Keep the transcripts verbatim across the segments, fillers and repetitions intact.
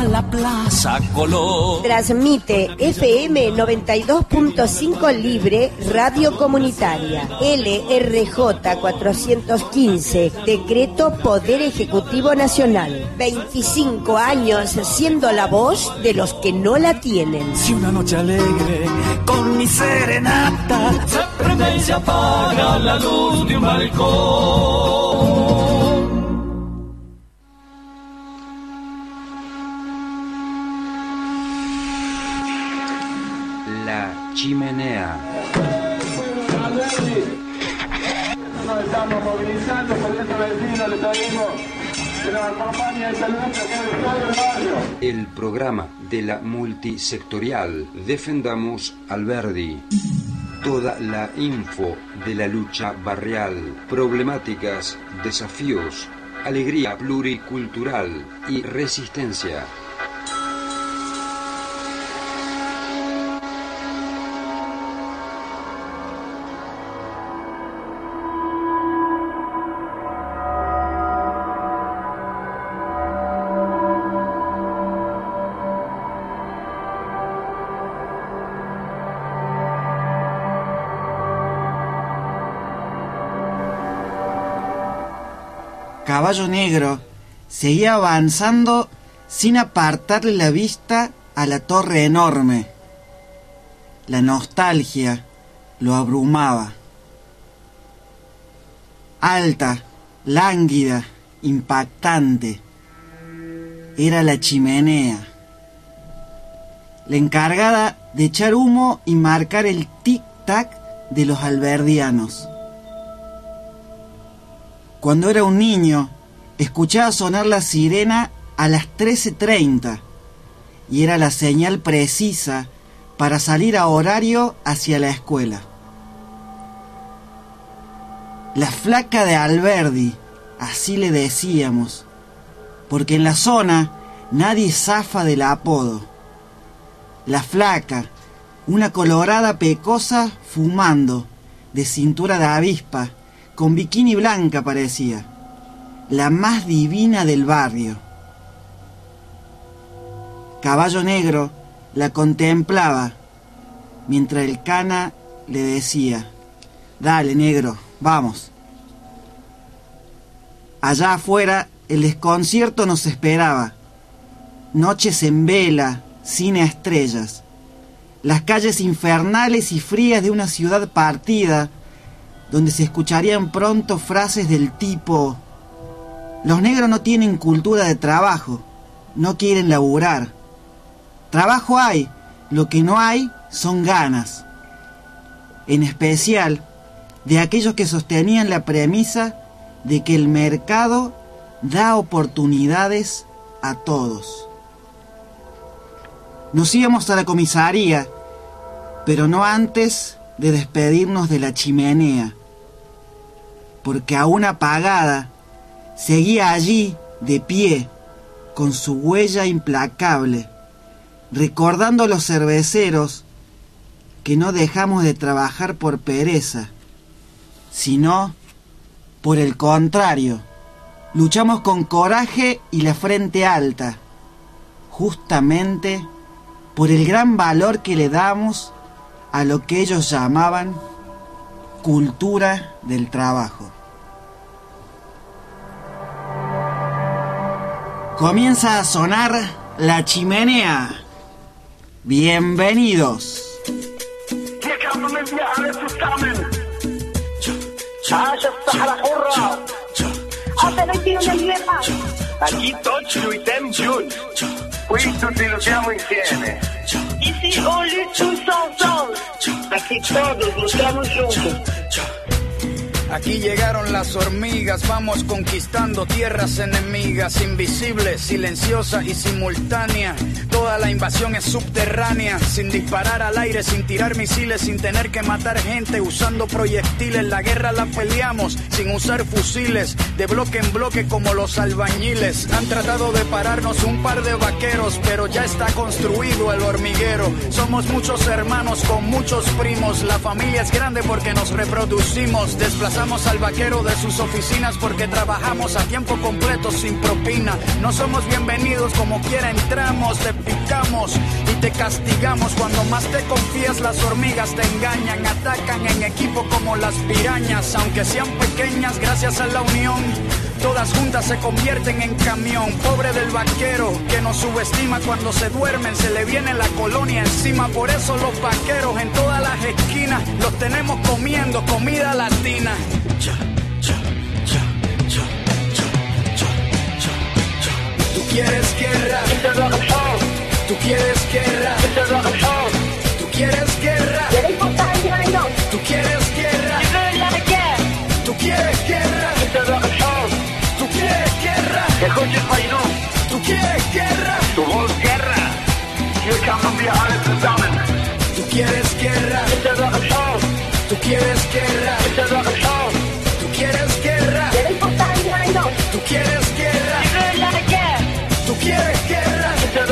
la Plaza Colón. Transmite F M noventa y dos punto cinco Libre, Radio Comunitaria. L R J cuatrocientos quince, Decreto Poder Ejecutivo Nacional. veinticinco años siendo la voz de los que no la tienen. Si una noche alegre con mi serenata se prende y se apaga la luz de un balcón. La chimenea. Nos estamos movilizando por este vecino, le pedimos que nos acompañe esta lucha que es de todo el barrio. El programa de la multisectorial Defendamos Alberdi. Toda la info de la lucha barrial, problemáticas, desafíos, alegría pluricultural y resistencia. Caballo Negro seguía avanzando sin apartarle la vista a la torre enorme. La nostalgia lo abrumaba. Alta, lánguida, impactante, era la chimenea, la encargada de echar humo y marcar el tic-tac de los alberdianos. Cuando era un niño, escuchaba sonar la sirena a las trece treinta y era la señal precisa para salir a horario hacia la escuela. La flaca de Alberdi, así le decíamos, porque en la zona nadie zafa del apodo. La flaca, una colorada pecosa fumando, de cintura de avispa, con bikini blanca parecía, la más divina del barrio. Caballo Negro la contemplaba, mientras el cana le decía: «Dale, negro, vamos». Allá afuera el desconcierto nos esperaba. Noches en vela, sin estrellas. Las calles infernales y frías de una ciudad partida, donde se escucharían pronto frases del tipo: «Los negros no tienen cultura de trabajo, no quieren laburar. Trabajo hay, lo que no hay son ganas». En especial de aquellos que sostenían la premisa de que el mercado da oportunidades a todos. Nos íbamos a la comisaría, pero no antes de despedirnos de la chimenea, porque aún apagada seguía allí de pie, con su huella implacable, recordando a los cerveceros que no dejamos de trabajar por pereza, sino por el contrario, luchamos con coraje y la frente alta, justamente por el gran valor que le damos a lo que ellos llamaban cultura del trabajo. Comienza a sonar la chimenea. Bienvenidos. Aquí Toccio e Tempiun, qui tutti lottiamo insieme. Ici on lutte tous ensemble, aquí todos luchamos juntos. Aquí llegaron las hormigas, vamos conquistando tierras enemigas, invisibles, silenciosa y simultánea. Toda la invasión es subterránea, sin disparar al aire, sin tirar misiles, sin tener que matar gente, usando proyectiles. La guerra la peleamos sin usar fusiles, de bloque en bloque como los albañiles. Han tratado de pararnos un par de vaqueros, pero ya está construido el hormiguero. Somos muchos hermanos con muchos primos, la familia es grande porque nos reproducimos, desplazados Echamos al vaquero de sus oficinas porque trabajamos a tiempo completo sin propina. No somos bienvenidos, como quiera entramos, te picamos y te castigamos. Cuando más te confías, las hormigas te engañan, atacan en equipo como las pirañas. Aunque sean pequeñas, gracias a la unión, todas juntas se convierten en camión. Pobre del vaquero que nos subestima, cuando se duermen se le viene la colonia encima. Por eso los vaqueros en todas las esquinas los tenemos comiendo comida latina. Cha, cha, cha, cha, cha, cha, cha, cha. Tú quieres guerra, tú quieres guerra, tú quieres guerra, tú quieres guerra, tú quieres guerra. Tú quieres guerra, Escuchen, Paino, tú quieres guerra, tu voz guerra. Hier kamen wir alle zusammen. tú quieres guerra, tú quieres guerra, tú quieres guerra, tú quieres guerra, tú quieres guerra,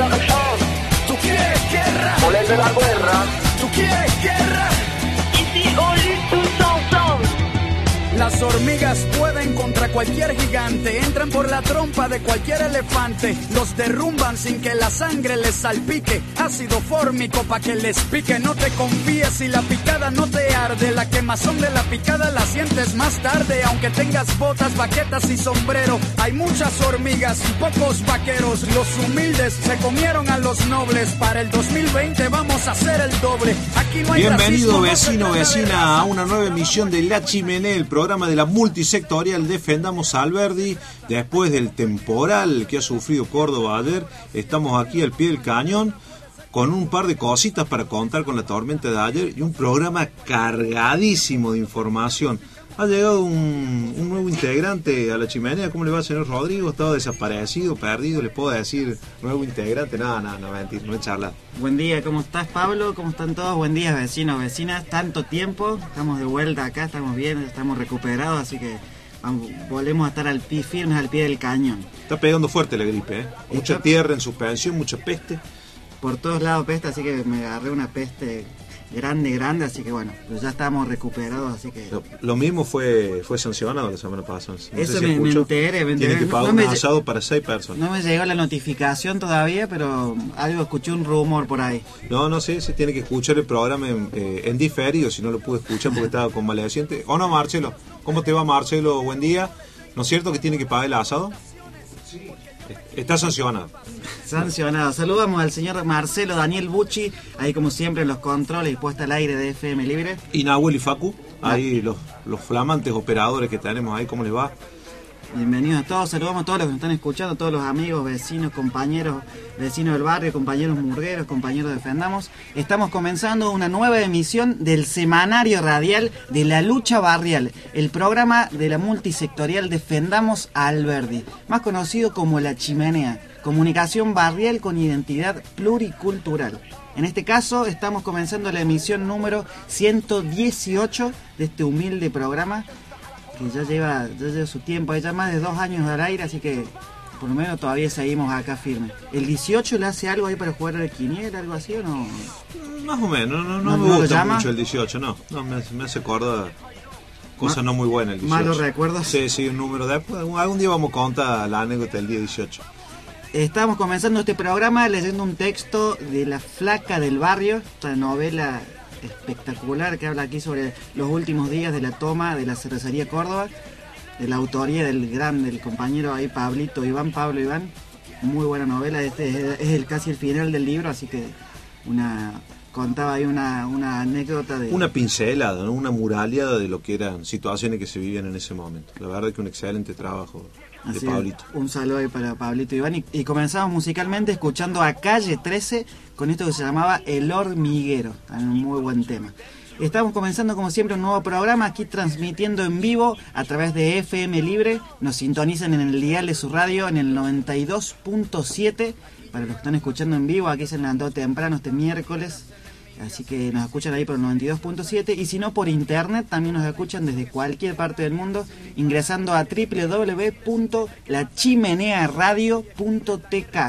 tú quieres guerra, Volver de la guerra. tú quieres guerra. Ici on lutte tous ensemble. Las hormigas pueden contra cualquier gigante, entran por la trompa de cualquier elefante, los derrumban sin que la sangre les salpique, ácido fórmico pa' que les pique. No te confíes si la picada no te arde, la quemazón de la picada la sientes más tarde. Aunque tengas botas, baquetas y sombrero, hay muchas hormigas y pocos vaqueros. Los humildes se comieron a los nobles, para el dos mil veinte vamos a hacer el doble. Aquí no hay Bienvenido racismo, vecino, no se trata de vecina, raza. a una nueva emisión de La Chimenea, el programa de la multisectorial Defendamos Alberdi. Después del temporal que ha sufrido Córdoba ayer, estamos aquí al pie del cañón con un par de cositas para contar con la tormenta de ayer y un programa cargadísimo de información. Ha llegado un, un nuevo integrante a La Chimenea. ¿Cómo le va, señor Rodrigo? Estaba desaparecido, perdido, ¿les puedo decir nuevo integrante? No, no, no, mentira, no he charlado. Buen día, ¿cómo estás, Pablo? ¿Cómo están todos? Buen día, vecinos, vecinas. Tanto tiempo, estamos de vuelta acá, estamos bien, estamos recuperados, así que vamos, volvemos a estar al pie, firmes al pie del cañón. Está pegando fuerte la gripe, ¿eh? Mucha Está- tierra en suspensión, mucha peste. Por todos lados peste, así que me agarré una peste grande, grande, así que bueno, pues ya estamos recuperados, así que... Lo, lo mismo fue fue sancionado la semana pasada. No Eso sé si me- me escuchó. enteré, me Tiene enteré. que pagar No me un lle- asado para seis personas. No me llegó la notificación todavía, pero algo escuché, un rumor por ahí. No, no sé, se tiene que escuchar el programa en, eh, en diferido, si no lo pude escuchar porque estaba convaleciente. ¿O no, Marcelo? ¿Cómo te va, Marcelo? Buen día. ¿No es cierto que tiene que pagar el asado? Sí. Está sancionado. Sancionado. Saludamos al señor Marcelo Daniel Bucci, ahí como siempre en los controles y puesta al aire de F M Libre. Y Nahuel y Facu, ahí los, los flamantes operadores que tenemos ahí, ¿cómo les va? Bienvenidos a todos, saludamos a todos los que nos están escuchando, todos los amigos, vecinos, compañeros, vecinos del barrio, compañeros murgueros, compañeros de Defendamos. Estamos comenzando una nueva emisión del semanario radial de la lucha barrial, el programa de la multisectorial Defendamos a Alberdi, más conocido como La Chimenea, comunicación barrial con identidad pluricultural. En este caso estamos comenzando la emisión número ciento dieciocho de este humilde programa, que ya lleva, ya lleva su tiempo, ya más de dos años al aire, así que por lo menos todavía seguimos acá firmes. ¿El dieciocho le hace algo ahí para jugar al quiniela, algo así o no? Más o menos, no, no, ¿No- me no lo gusta llama? mucho el dieciocho, no. No, me, me hace acordar cosas Ma- no muy buenas el dieciocho. ¿Malos recuerdos? Sí, sí, un número de... Algún, algún día vamos a contar la anécdota del día dieciocho. Estamos comenzando este programa leyendo un texto de La Flaca del Barrio, esta novela espectacular que habla aquí sobre los últimos días de la toma de la cervecería Córdoba, de la autoría del gran, del compañero ahí Pablito Iván, Pablo Iván. Muy buena novela, este es, es el, casi el final del libro, así que una contaba ahí una, una anécdota de... Una pincelada, ¿no? Una muraleada de lo que eran situaciones que se vivían en ese momento. La verdad que un excelente trabajo de Así, Pablito. un saludo ahí para Pablito Iván. Y, y comenzamos musicalmente escuchando a Calle trece con esto que se llamaba El Hormiguero. También un muy buen tema. Estamos comenzando como siempre un nuevo programa aquí transmitiendo en vivo a través de F M Libre. Nos sintonizan en el dial de su radio en el noventa y dos punto siete. Para los que están escuchando en vivo, aquí se levantó temprano este miércoles. Así que nos escuchan ahí por el noventa y dos punto siete y si no por internet también nos escuchan desde cualquier parte del mundo ingresando a doble u doble u doble u punto la chimenea radio punto t k.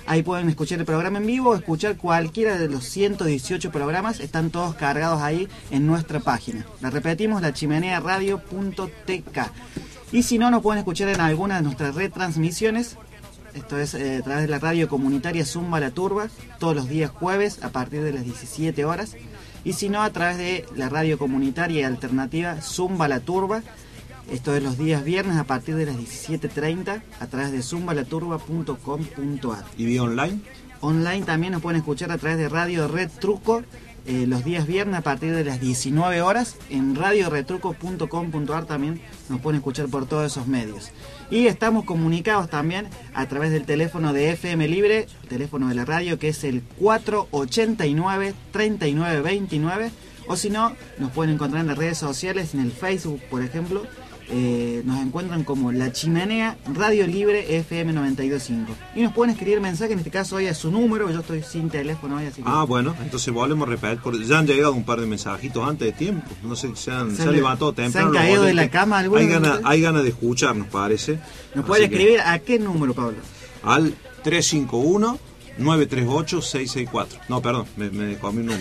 Ahí pueden escuchar el programa en vivo o escuchar cualquiera de los ciento dieciocho programas. Están todos cargados ahí en nuestra página. La repetimos, la chimenea radio punto t k. Y si no, nos pueden escuchar en alguna de nuestras retransmisiones. Esto es eh, a través de la radio comunitaria Zumba La Turba, todos los días jueves a partir de las diecisiete horas. Y si no, a través de la radio comunitaria alternativa Zumba La Turba. Esto es los días viernes a partir de las diecisiete treinta a través de zumba la turba punto com punto a r. ¿Y vía online? Online también nos pueden escuchar a través de Radio Red Truco eh, los días viernes a partir de las diecinueve horas. En radio retruco punto com punto a r también nos pueden escuchar por todos esos medios. Y estamos comunicados también a través del teléfono de F M Libre, el teléfono de la radio, que es el cuatro ochenta y nueve, treinta y nueve veintinueve. O si no, nos pueden encontrar en las redes sociales, en el Facebook, por ejemplo. Eh, nos encuentran como La Chimenea Radio Libre F M noventa y dos punto cinco. Y nos pueden escribir mensaje, en este caso hoy a su número. Yo estoy sin teléfono hoy, así que... Ah, bueno, entonces volvemos a repetir, porque ya han llegado un par de mensajitos antes de tiempo. No sé, se han, se han levantado temprano. ¿Se han caído de la cama algunos? Hay ganas hay gana de escucharnos, parece. ¿Nos puede escribir a qué número, Pablo? Al tres cinco uno, nueve tres ocho, seis seis cuatro. No, perdón, me, me comí un número.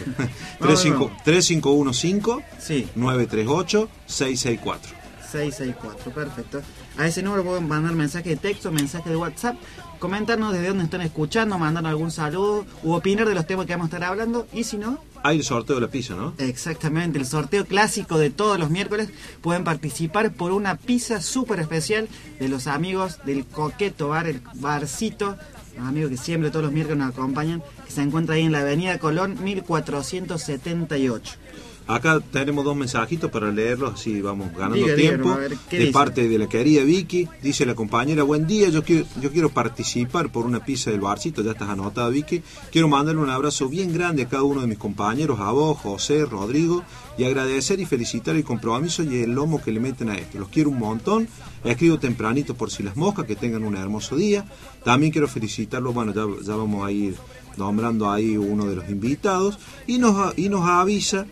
tres cinco uno cinco, sí. nueve tres ocho, seis seis cuatro. seis seis cuatro, perfecto. A ese número pueden mandar mensaje de texto, mensaje de WhatsApp, comentarnos desde dónde están escuchando, mandar algún saludo u opinar de los temas que vamos a estar hablando. Y si no... Hay el sorteo de la pizza, ¿no? Exactamente, el sorteo clásico de todos los miércoles. Pueden participar por una pizza súper especial de los amigos del Coqueto Bar, el barcito, los amigos que siempre todos los miércoles nos acompañan, que se encuentra ahí en la avenida Colón mil cuatrocientos setenta y ocho. Acá tenemos dos mensajitos para leerlos, así vamos ganando Diga, tiempo. díganos, a ver, ¿qué de dice? parte de la querida Vicky, dice la compañera: buen día, yo quiero, yo quiero participar por una pizza del barcito, ya estás anotada, Vicky. Quiero mandarle un abrazo bien grande a cada uno de mis compañeros, a vos, José, Rodrigo, y agradecer y felicitar el compromiso y el lomo que le meten a esto. Los quiero un montón. Escribo tempranito por si las moscas, que tengan un hermoso día. También quiero felicitarlos, bueno, ya, ya vamos a ir nombrando ahí uno de los invitados, y nos, y nos avisa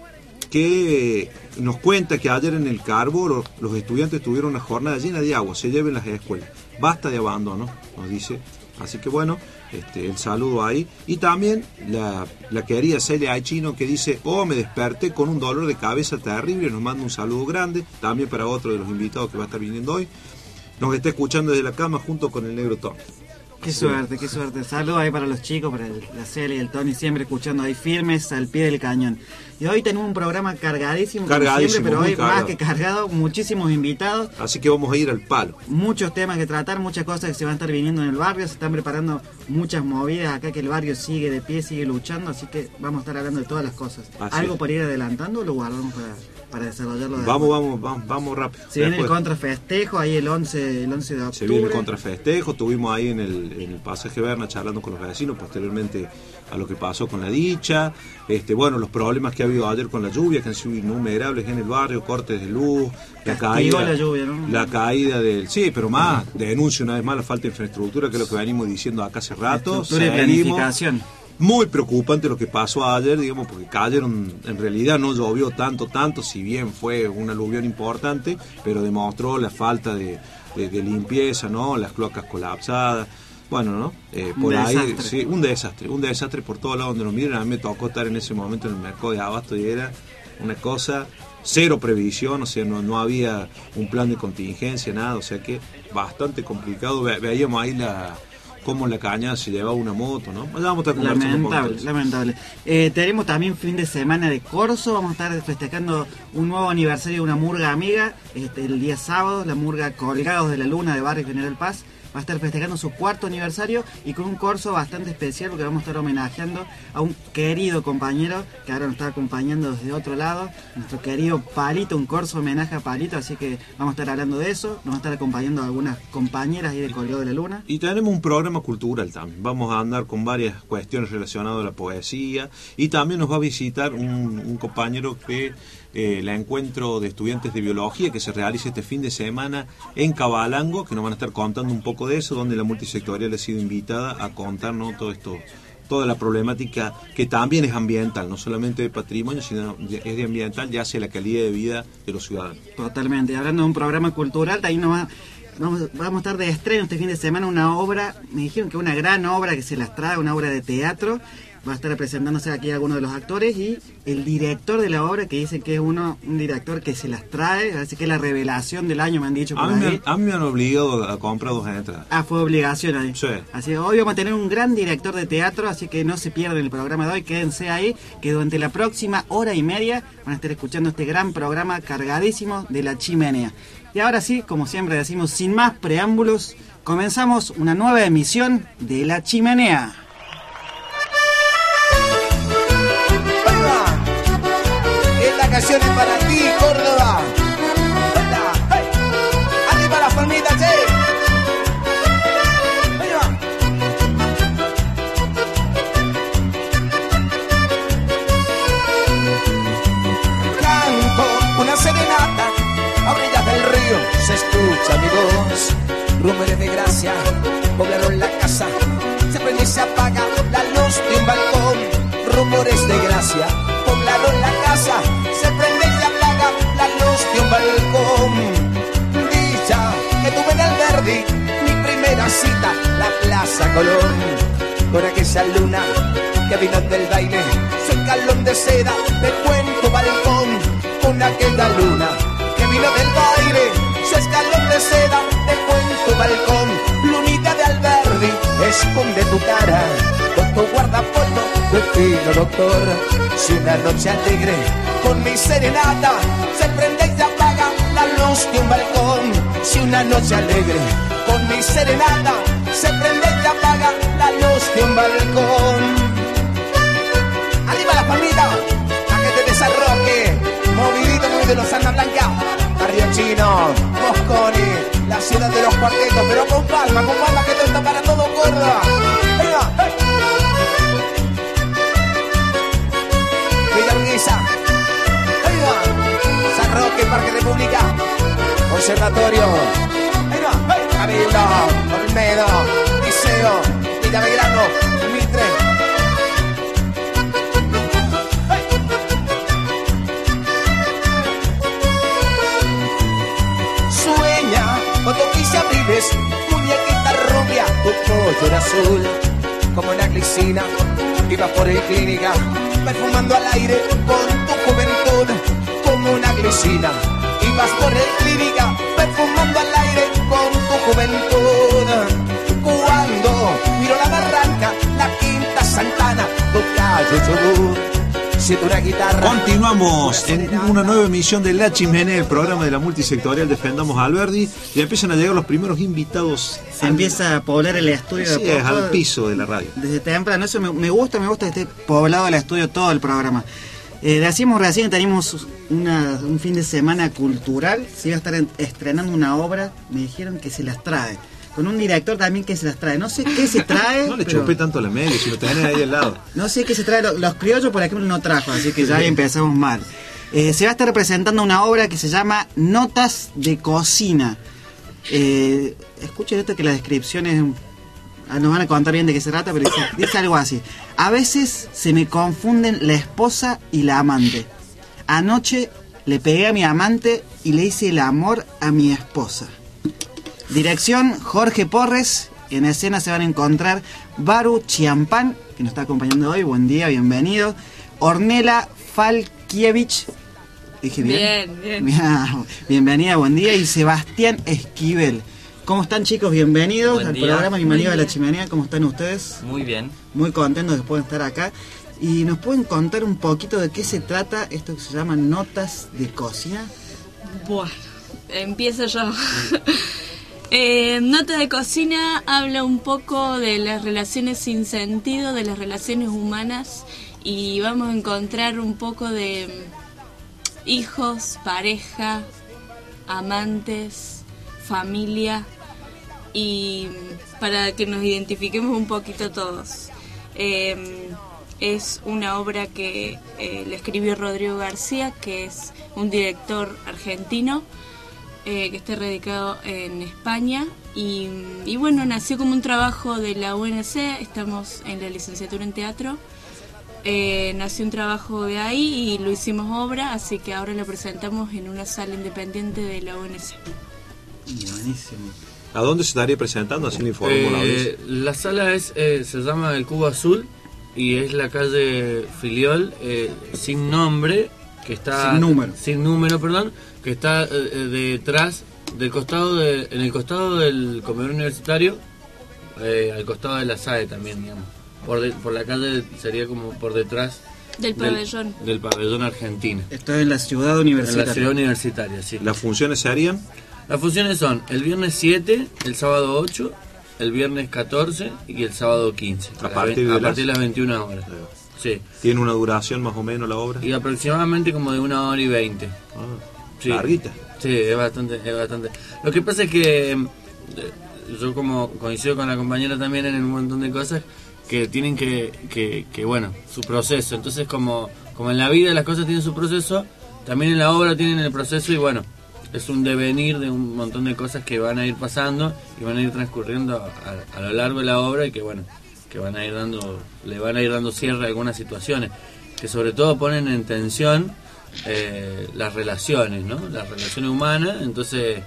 que nos cuenta que ayer en el Carboro los estudiantes tuvieron una jornada llena de agua, se lleven las escuelas, basta de abandono, nos dice. Así que bueno, este, el saludo ahí. Y también la, la querida Celia Aichino, que dice: oh, me desperté con un dolor de cabeza terrible, nos manda un saludo grande, también para otro de los invitados que va a estar viniendo hoy. Nos está escuchando desde la cama junto con el negro Tom. Qué suerte, qué suerte. Saludos ahí para los chicos, para el, la Celia y el Tony, siempre escuchando ahí firmes al pie del cañón. Y hoy tenemos un programa cargadísimo, cargadísimo como siempre, pero hoy cargado. Más que cargado, muchísimos invitados. Así que vamos a ir al palo. Muchos temas que tratar, muchas cosas que se van a estar viniendo en el barrio, se están preparando muchas movidas acá, que el barrio sigue de pie, sigue luchando, así que vamos a estar hablando de todas las cosas. Así ¿Algo es. por ir adelantando o lo guardamos para, para desarrollarlo? De Vamos, vamos, vamos, vamos rápido. Se viene el Después, contrafestejo, ahí el once, el once de octubre. se viene el contrafestejo, estuvimos ahí en el, en el pasaje Berna charlando con los vecinos, posteriormente a lo que pasó con la dicha, este, bueno, los problemas que ha habido ayer con la lluvia, que han sido innumerables en el barrio, cortes de luz, la Castigó caída, la lluvia, ¿no? la caída del, sí, pero más, denuncio una vez más la falta de infraestructura, que es lo que venimos diciendo acá hace rato. Estructura y Seguimos. planificación. Muy preocupante lo que pasó ayer, digamos, porque cayeron, en realidad no llovió tanto, tanto, si bien fue un aluvión importante, pero demostró la falta de, de, de limpieza, ¿no? Las cloacas colapsadas. Bueno, ¿no? Eh, por Un ahí, desastre. sí, un desastre, un desastre por todos lados donde nos miren. A mí me tocó estar en ese momento en el mercado de abasto y era una cosa, cero previsión, o sea, no, no había un plan de contingencia, nada, o sea que bastante complicado. Ve, veíamos ahí la cómo la caña se llevaba una moto, ¿no? Ya vamos a estar conversando un poco Lamentable, de eso. lamentable. Eh, tenemos también fin de semana de corso, vamos a estar festejando un nuevo aniversario de una murga amiga, este, el día sábado, la murga Colgados de la Luna de Barrio General Paz. Va a estar festejando su cuarto aniversario y con un corso bastante especial, porque vamos a estar homenajeando a un querido compañero que ahora nos está acompañando desde otro lado, nuestro querido Palito, un corso homenaje a Palito, así que vamos a estar hablando de eso, nos van a estar acompañando algunas compañeras ahí de Colgado de la Luna. Y tenemos un programa cultural también. Vamos a andar con varias cuestiones relacionadas a la poesía. Y también nos va a visitar un, un compañero que eh, la encuentro de estudiantes de biología que se realiza este fin de semana en Cabalango, que nos van a estar contando un poco de eso, donde la multisectorial ha sido invitada a contarnos todo esto, toda la problemática que también es ambiental, no solamente de patrimonio, sino es de ambiental, ya hacia la calidad de vida de los ciudadanos. Totalmente, hablando de un programa cultural, ahí nos va Vamos, vamos a estar de estreno este fin de semana una obra, me dijeron que una gran obra que se las trae, una obra de teatro. Va a estar presentándose aquí algunos de los actores y el director de la obra, que dice que es uno un director que se las trae, así que es la revelación del año, me han dicho. A mí, me, a mí me han obligado a comprar dos entradas. Ah, fue obligación ahí. Sí. Así que hoy vamos a tener un gran director de teatro, así que no se pierdan el programa de hoy, quédense ahí, que durante la próxima hora y media van a estar escuchando este gran programa cargadísimo de La Chimenea. Y ahora sí, como siempre decimos, sin más preámbulos, comenzamos una nueva emisión de La Chimenea. Canciones para ti, Córdoba. Hey. Arriba las palmitas, che. Ahí va. Canto una serenata a orillas del río, se escucha mi voz. Rumores de gracia poblaron la casa, se prende y se apaga la luz de un balcón. Rumores de gracia poblaron la casa, se prende y se apaga la luz de un balcón. Dicha que tuve en Alberdi, mi primera cita, la Plaza Colón, con aquella luna que vino del baile, su escalón de seda de cuento balcón, con aquella luna que vino del baile, su escalón de seda de cuento balcón. Lunita de Alberdi, esconde tu cara con tu guardafoto de fino doctor. Si una noche alegre con mi serenata se prende y se apaga la luz de un balcón. Si una noche alegre con mi serenata se prende y se apaga la luz de un balcón. Arriba la palmita, a que te desarroque, movidito muy de los Alma Blanca, Barrio Chino, Mosconi, la ciudad de los cuartetos, pero con palma, con palma que esto está para todo Córdoba. Venga, hey. Villa Urquiza, ahí va, San Roque, Parque República, Conservatorio, ahí va, hey. Cabildo, Olmedo, Liceo, Villa Belgrano, Mitre. Hey. Sueña cuando quise abriles, muñequita rubia, tu pollo era azul, como una glicina, iba por el clínica, perfumando al aire con tu juventud, como una glicina. Ibas por el clínica, perfumando al aire con tu juventud. Cuando miro la barranca, la Quinta Santana, tu calle Chubut, siento una guitarra. Continuamos en una nueva emisión de La Chimenea, el programa de la multisectorial Defendamos Alberdi. Ya empiezan a llegar los primeros invitados. Se al... empieza a poblar el estudio. Sí, es al piso de la radio. Desde temprano, eso me, me gusta, me gusta que esté poblado el estudio todo el programa. Eh, decimos recién que tenemos una, un fin de semana cultural, se iba a estar en, estrenando una obra, me dijeron que se las trae. Con un director también que se las trae. No sé qué se trae. No le pero... chupé tanto la media, si lo tenés ahí al lado. No sé qué se trae. Los, los criollos, por ejemplo, no trajo, así que ya empezamos mal. Eh, se va a estar representando una obra que se llama Notas de Cocina. Eh, escuchen esto que la descripción es... Nos van a contar bien de qué se trata, pero dice, dice algo así. A veces se me confunden la esposa y la amante. Anoche le pegué a mi amante y le hice el amor a mi esposa. Dirección Jorge Porres. En escena se van a encontrar Baru Chiampán, que nos está acompañando hoy. Buen día, bienvenido. Ornella Falkiewicz. Dije bien. Bien, bien. Bienvenida, buen día. Y Sebastián Esquivel. ¿Cómo están, chicos? Bienvenidos Buen al día. programa Bienvenidos a La Chimenea. ¿Cómo están ustedes? Muy bien. Muy contentos después de estar acá. ¿Y nos pueden contar un poquito de qué se trata esto que se llama Notas de Cocina? Bueno, empiezo yo. eh, Notas de Cocina habla un poco de las relaciones sin sentido, de las relaciones humanas, y vamos a encontrar un poco de hijos, pareja, amantes, familia, y para que nos identifiquemos un poquito todos. Eh, es una obra que eh, le escribió Rodrigo García, que es un director argentino eh, que está radicado en España, y, y bueno, nació como un trabajo de la U N C. Estamos en la licenciatura en teatro. Eh, nació un trabajo de ahí y lo hicimos obra, así que ahora lo presentamos en una sala independiente de la U N C. Buenísimo. ¿A dónde se estaría presentando? Así le informó eh, la audiencia. La sala es eh, se llama El Cubo Azul y es la calle Filiol, eh, sin nombre, que está sin número, sin número, perdón, que está eh, detrás del costado de, en el costado del comedor universitario, eh, al costado de la S A E también, digamos. Por, de, por la calle sería como por detrás del pabellón. Del, del pabellón Argentina. Esto es en la ciudad universitaria. En la ciudad universitaria, sí. ¿Las funciones se harían? Las funciones son el viernes siete, el sábado ocho, el viernes catorce y el sábado quince. A, a partir, de, a las... partir de las veintiuna horas. Sí. ¿Tiene una duración más o menos la obra? Y aproximadamente como de una hora y veinte. Ah, sí. Larguita. Sí, es bastante, es bastante. Lo que pasa es que yo como coincido con la compañera también en un montón de cosas que tienen que, que, que bueno, su proceso. Entonces como, como en la vida las cosas tienen su proceso, también en la obra tienen el proceso y bueno, es un devenir de un montón de cosas que van a ir pasando y van a ir transcurriendo a, a lo largo de la obra y que bueno, que van a ir dando, le van a ir dando cierre a algunas situaciones que sobre todo ponen en tensión eh, las relaciones, ¿no? Las relaciones humanas. Entonces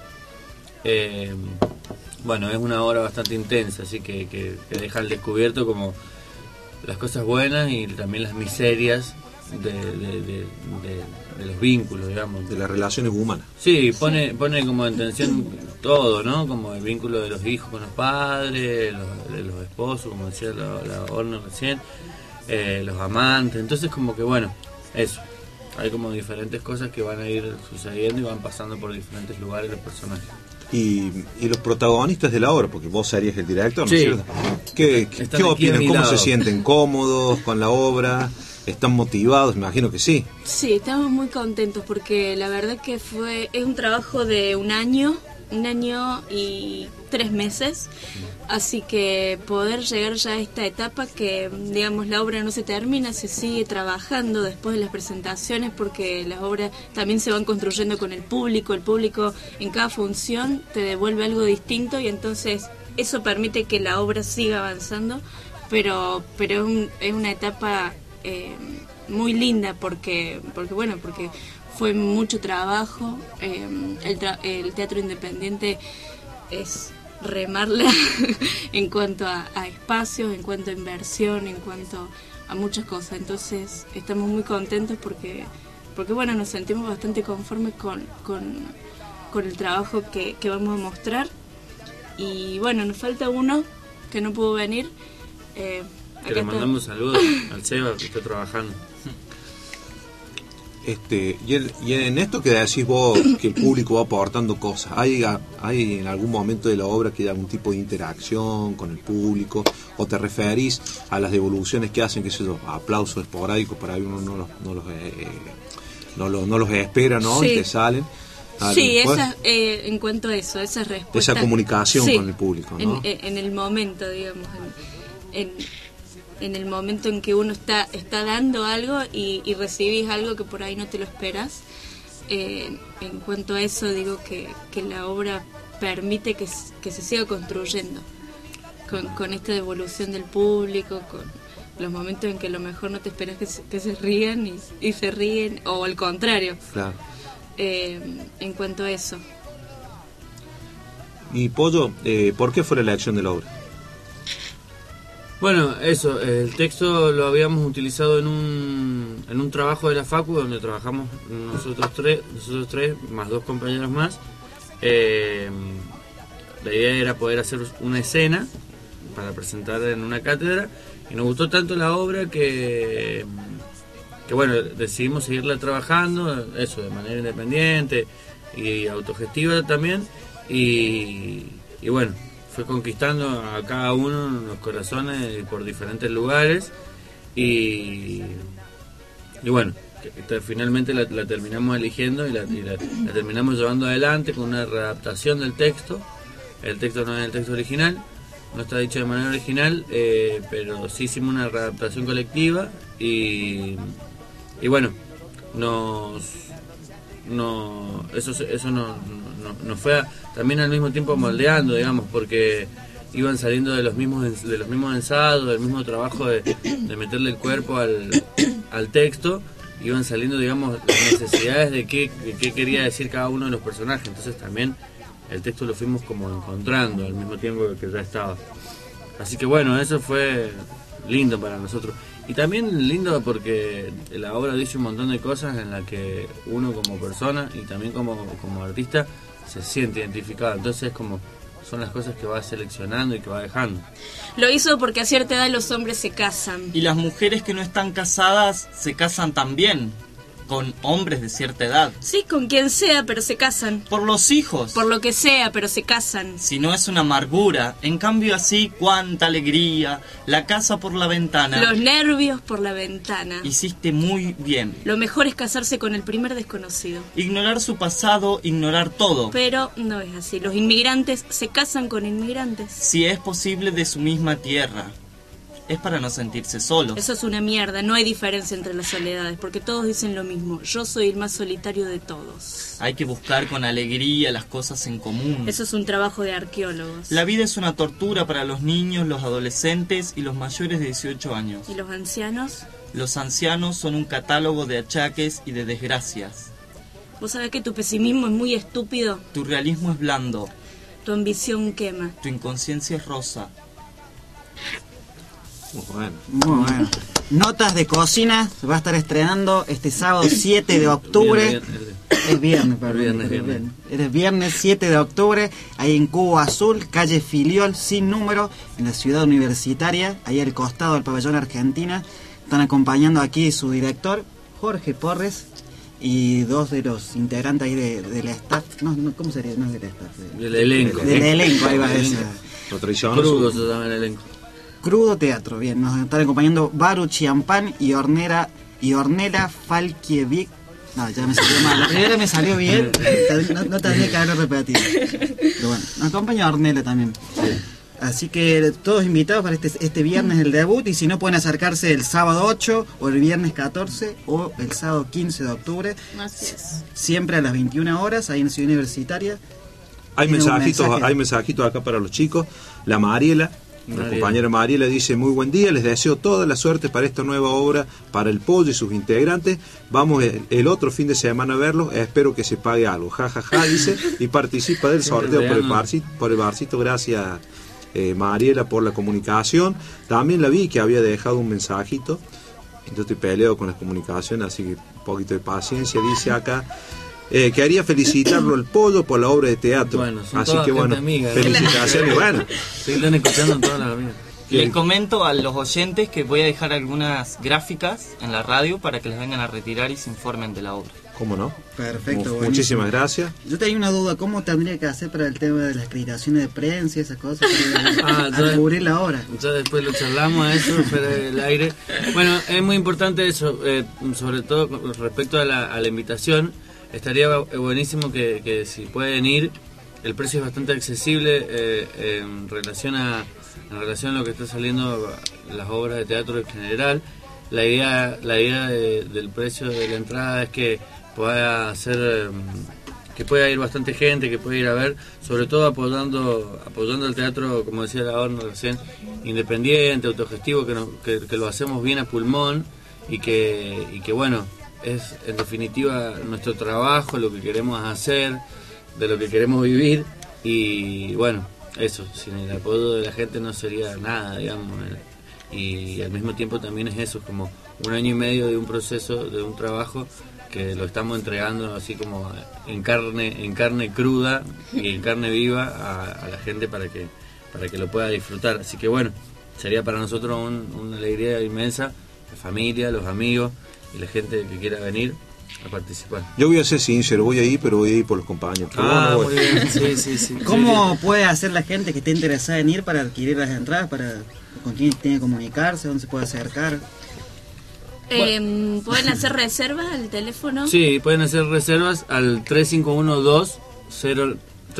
eh, bueno, es una obra bastante intensa, así que, que, que deja al descubierto como las cosas buenas y también las miserias de, de, de, de, de los vínculos, digamos. De las relaciones humanas. Sí, pone pone como en tensión todo, ¿no? Como el vínculo de los hijos con los padres, los, de los esposos, como decía la, la Orne recién, eh, los amantes. Entonces como que bueno, eso. Hay como diferentes cosas que van a ir sucediendo y van pasando por diferentes lugares los personajes. Y, y los protagonistas de la obra, porque vos serías el director, ¿no sí. es cierto? ¿Qué, qué, ¿qué opinan? ¿Cómo lado. se sienten? ¿Cómodos con la obra? ¿Están motivados? Me imagino que sí. Sí, estamos muy contentos porque la verdad que fue es un trabajo de un año, un año y tres meses, así que poder llegar ya a esta etapa que, digamos, la obra no se termina, se sigue trabajando después de las presentaciones porque las obras también se van construyendo con el público, el público en cada función te devuelve algo distinto y entonces eso permite que la obra siga avanzando, pero, pero es, un, es una etapa eh, muy linda porque, porque bueno, porque fue mucho trabajo, eh, el, tra el teatro independiente es remarla en cuanto a, a espacios, en cuanto a inversión, en cuanto a muchas cosas. Entonces estamos muy contentos porque, porque bueno, nos sentimos bastante conformes con, con, con el trabajo que, que vamos a mostrar. Y bueno, nos falta uno que no pudo venir. Eh, que le mandamos saludos al Seba que está trabajando. Este, y, el, y en esto que decís vos que el público va aportando cosas, ¿hay, ¿hay en algún momento de la obra que hay algún tipo de interacción con el público? ¿O te referís a las devoluciones que hacen, que sé yo, aplausos esporádicos para que uno no los, no los, eh, no los, no los espera, ¿no? Sí. Y te salen. Sí, esa, eh, en cuanto a eso, esa respuesta. Esa comunicación sí, con el público, ¿no? En, en el momento, digamos, en... en en el momento en que uno está está dando algo y, y recibís algo que por ahí no te lo esperas. Eh, en cuanto a eso, digo que, que la obra permite que, que se siga construyendo con, con esta devolución del público, con los momentos en que a lo mejor no te esperas que se, que se rían y, y se ríen, o al contrario. Claro. Eh, en cuanto a eso. Y Pollo, eh, ¿por qué fue la elección de la obra? Bueno, eso, el texto lo habíamos utilizado en un, en un trabajo de la Facu, donde trabajamos nosotros tres, nosotros tres más dos compañeros más. Eh, la idea era poder hacer una escena para presentar en una cátedra, y nos gustó tanto la obra que, que bueno, decidimos seguirla trabajando, eso, de manera independiente y autogestiva también, y, y bueno, fue conquistando a cada uno los corazones por diferentes lugares y, y bueno, que, finalmente la, la terminamos eligiendo y, la, y la, la terminamos llevando adelante con una readaptación del texto. El texto no es el texto original, no está dicho de manera original, eh, pero sí hicimos una readaptación colectiva y, y bueno, nos, no, eso, eso nos no, no fue a, también al mismo tiempo moldeando, digamos, porque iban saliendo de los mismos de los mismos ensayos, del mismo trabajo de, de meterle el cuerpo al, al texto, iban saliendo, digamos, las necesidades de qué, de qué quería decir cada uno de los personajes. Entonces también el texto lo fuimos como encontrando al mismo tiempo que ya estaba. Así que bueno, eso fue lindo para nosotros. Y también lindo porque la obra dice un montón de cosas en las que uno como persona y también como, como artista se siente identificado. Entonces como son las cosas que va seleccionando y que va dejando. Lo hizo porque a cierta edad los hombres se casan. Y las mujeres que no están casadas se casan también con hombres de cierta edad. Sí, con quien sea, pero se casan. Por los hijos. Por lo que sea, pero se casan. Si no es una amargura. En cambio así, cuánta alegría. La casa por la ventana. Los nervios por la ventana. Hiciste muy bien. Lo mejor es casarse con el primer desconocido. Ignorar su pasado, ignorar todo. Pero no es así. Los inmigrantes se casan con inmigrantes. Si es posible, de su misma tierra. Es para no sentirse solos. Eso es una mierda, no hay diferencia entre las soledades, porque todos dicen lo mismo. Yo soy el más solitario de todos. Hay que buscar con alegría las cosas en común. Eso es un trabajo de arqueólogos. La vida es una tortura para los niños, los adolescentes y los mayores de dieciocho años. ¿Y los ancianos? Los ancianos son un catálogo de achaques y de desgracias. ¿Vos sabés que tu pesimismo es muy estúpido? Tu realismo es blando. Tu ambición quema. Tu inconsciencia es rosa. Muy bueno. Muy bueno. Notas de cocina se va a estar estrenando este sábado siete de octubre. Viernes, viernes. Es viernes, perdón. Viernes, viernes. Es viernes siete de octubre, ahí en Cubo Azul, calle Filiol, sin número, en la ciudad universitaria, ahí al costado del pabellón Argentina. Están acompañando aquí su director, Jorge Porres, y dos de los integrantes ahí de, del staff. No, no, ¿cómo sería? No es del staff. Del elenco. Del elenco, ahí va esa. Lo traicionó. Crudo se llama el elenco. Crudo Teatro, bien, nos están acompañando Baru Chiampán y Ornera y Ornella Falkiewicz. No, ya me salió mal. La primera me salió bien, no, no tendría que haberlo repetido. Pero bueno, nos acompaña Ornella también. Así que todos invitados para este, este viernes el debut, y si no pueden acercarse el sábado ocho o el viernes catorce o el sábado quince de octubre. Así es. Siempre a las veintiuna horas, ahí en la ciudad universitaria. Hay mensajitos, mensaje. hay mensajitos acá para los chicos. La Mariela. La Mariela. compañera Mariela dice: muy buen día, les deseo toda la suerte para esta nueva obra, para el Pollo y sus integrantes. Vamos el, el otro fin de semana a verlos, espero que se pague algo. Ja, ja, ja, dice, y participa del sorteo por el barcito, por el barcito. Gracias, eh, Mariela, por la comunicación. También la vi que había dejado un mensajito. Yo estoy peleado con las comunicaciones, así que un poquito de paciencia. Dice acá: Eh, quería felicitarlo al Pollo por la obra de teatro. Bueno, son así toda que gente bueno, amiga, ¿no? felicitaciones. Bueno, sí, están escuchando todas las amigas. Les comento a los oyentes que voy a dejar algunas gráficas en la radio para que les vengan a retirar y se informen de la obra. ¿cómo no? Perfecto, Mu- Muchísimas gracias. Yo tenía una duda, ¿cómo tendría que hacer para el tema de las acreditaciones de prensa y esas cosas? Para Ah, ya- cubrir la obra. Ya después lo charlamos a eso, fuera del aire. Bueno, es muy importante eso, eh, sobre todo con respecto a la, a la invitación. Estaría buenísimo que, que si pueden ir, el precio es bastante accesible eh, en relación a en relación a lo que está saliendo las obras de teatro en general. La idea la idea de- del precio de la entrada es que pueda ser eh, que pueda ir bastante gente, que pueda ir a ver, sobre todo apoyando apoyando el teatro, como decía la Orna recién, independiente, autogestivo, que, nos- que, que lo hacemos bien a pulmón y que y que bueno, es en definitiva nuestro trabajo, lo que queremos hacer, de lo que queremos vivir, y bueno, eso, sin el apoyo de la gente no sería nada, digamos, eh, y al mismo tiempo también es eso, como un año y medio de un proceso, de un trabajo que lo estamos entregando así como en carne, en carne cruda y en carne viva a, a la gente para que para que lo pueda disfrutar. Así que bueno, sería para nosotros un- una alegría inmensa, la familia, los amigos y la gente que quiera venir a participar. Yo voy a ser sincero, voy a ir, pero voy a ir por los compañeros. Pero Ah, bueno, muy voy. bien, sí, sí, sí. ¿Cómo puede hacer la gente que esté interesada en ir para adquirir las entradas? Para ¿Con quién tiene que comunicarse? ¿Dónde se puede acercar? Eh, ¿Pueden hacer reservas al teléfono? Sí, pueden hacer reservas al tres cinco uno dos cero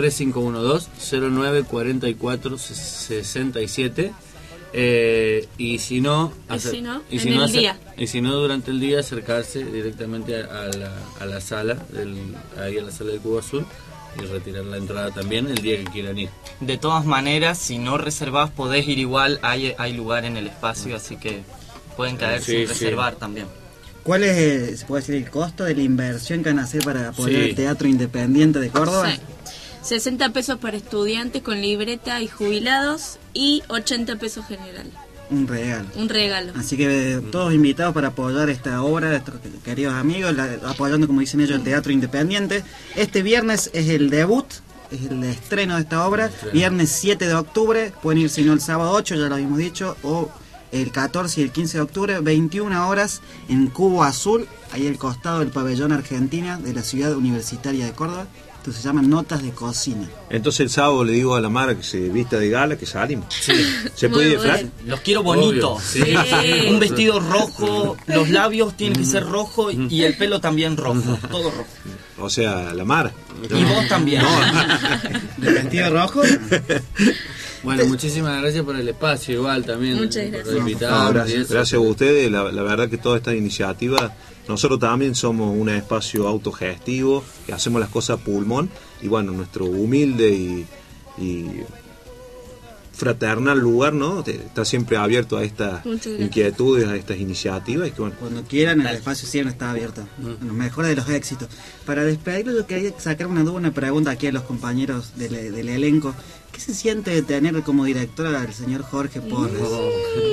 nueve cuatro cuatro seis siete. Eh, y si no, Y hacer- si no, y si en no el hacer- día. y si no durante el día acercarse directamente a, a la, a la sala del, ahí a la sala del Cubo Azul y retirar la entrada también el día que quieran ir. De todas maneras, si no reservás podés ir igual, hay, hay lugar en el espacio, así que pueden caer Sí, sin sí. reservar también. ¿Cuál es, eh, se puede decir, el costo de la inversión que van a hacer para apoyar Sí. el teatro independiente de Córdoba? Sí. sesenta pesos para estudiantes con libreta y jubilados y ochenta pesos general. Un regalo. Un regalo. Así que eh, todos invitados para apoyar esta obra, estos queridos amigos, la, apoyando, como dicen ellos, el teatro independiente. Este viernes es el debut, es el estreno de esta obra. Viernes siete de octubre, pueden ir si no el sábado ocho, ya lo habíamos dicho, o el catorce y el quince de octubre, veintiuna horas en Cubo Azul, ahí al costado del pabellón Argentina de la ciudad universitaria de Córdoba. Se llaman Notas de Cocina. Entonces el sábado le digo a la Mara que se vista de gala, que salimos. Sí. ¿Se puede disfrazar? Los quiero bonitos. Sí. Un vestido rojo, los labios tienen que ser rojos y el pelo también rojo, todo rojo. O sea, la Mara. Y vos también. ¿De vestido rojo? Bueno, muchísimas gracias por el espacio, igual también. Muchas por gracias. invitarnos No, y gracias, eso. gracias a ustedes. La, la verdad que toda esta iniciativa, nosotros también somos un espacio autogestivo, que hacemos las cosas a pulmón, y bueno, nuestro humilde y, y fraternal lugar, ¿no? Está siempre abierto a estas inquietudes, a estas iniciativas. Y que, bueno, cuando quieran, el espacio siempre está abierto. Mm. Los mejores de los éxitos. Para despedirlo, yo quería sacar una duda, una pregunta aquí a los compañeros del, del elenco. ¿Qué se siente de tener como director al señor Jorge Porres? Oh.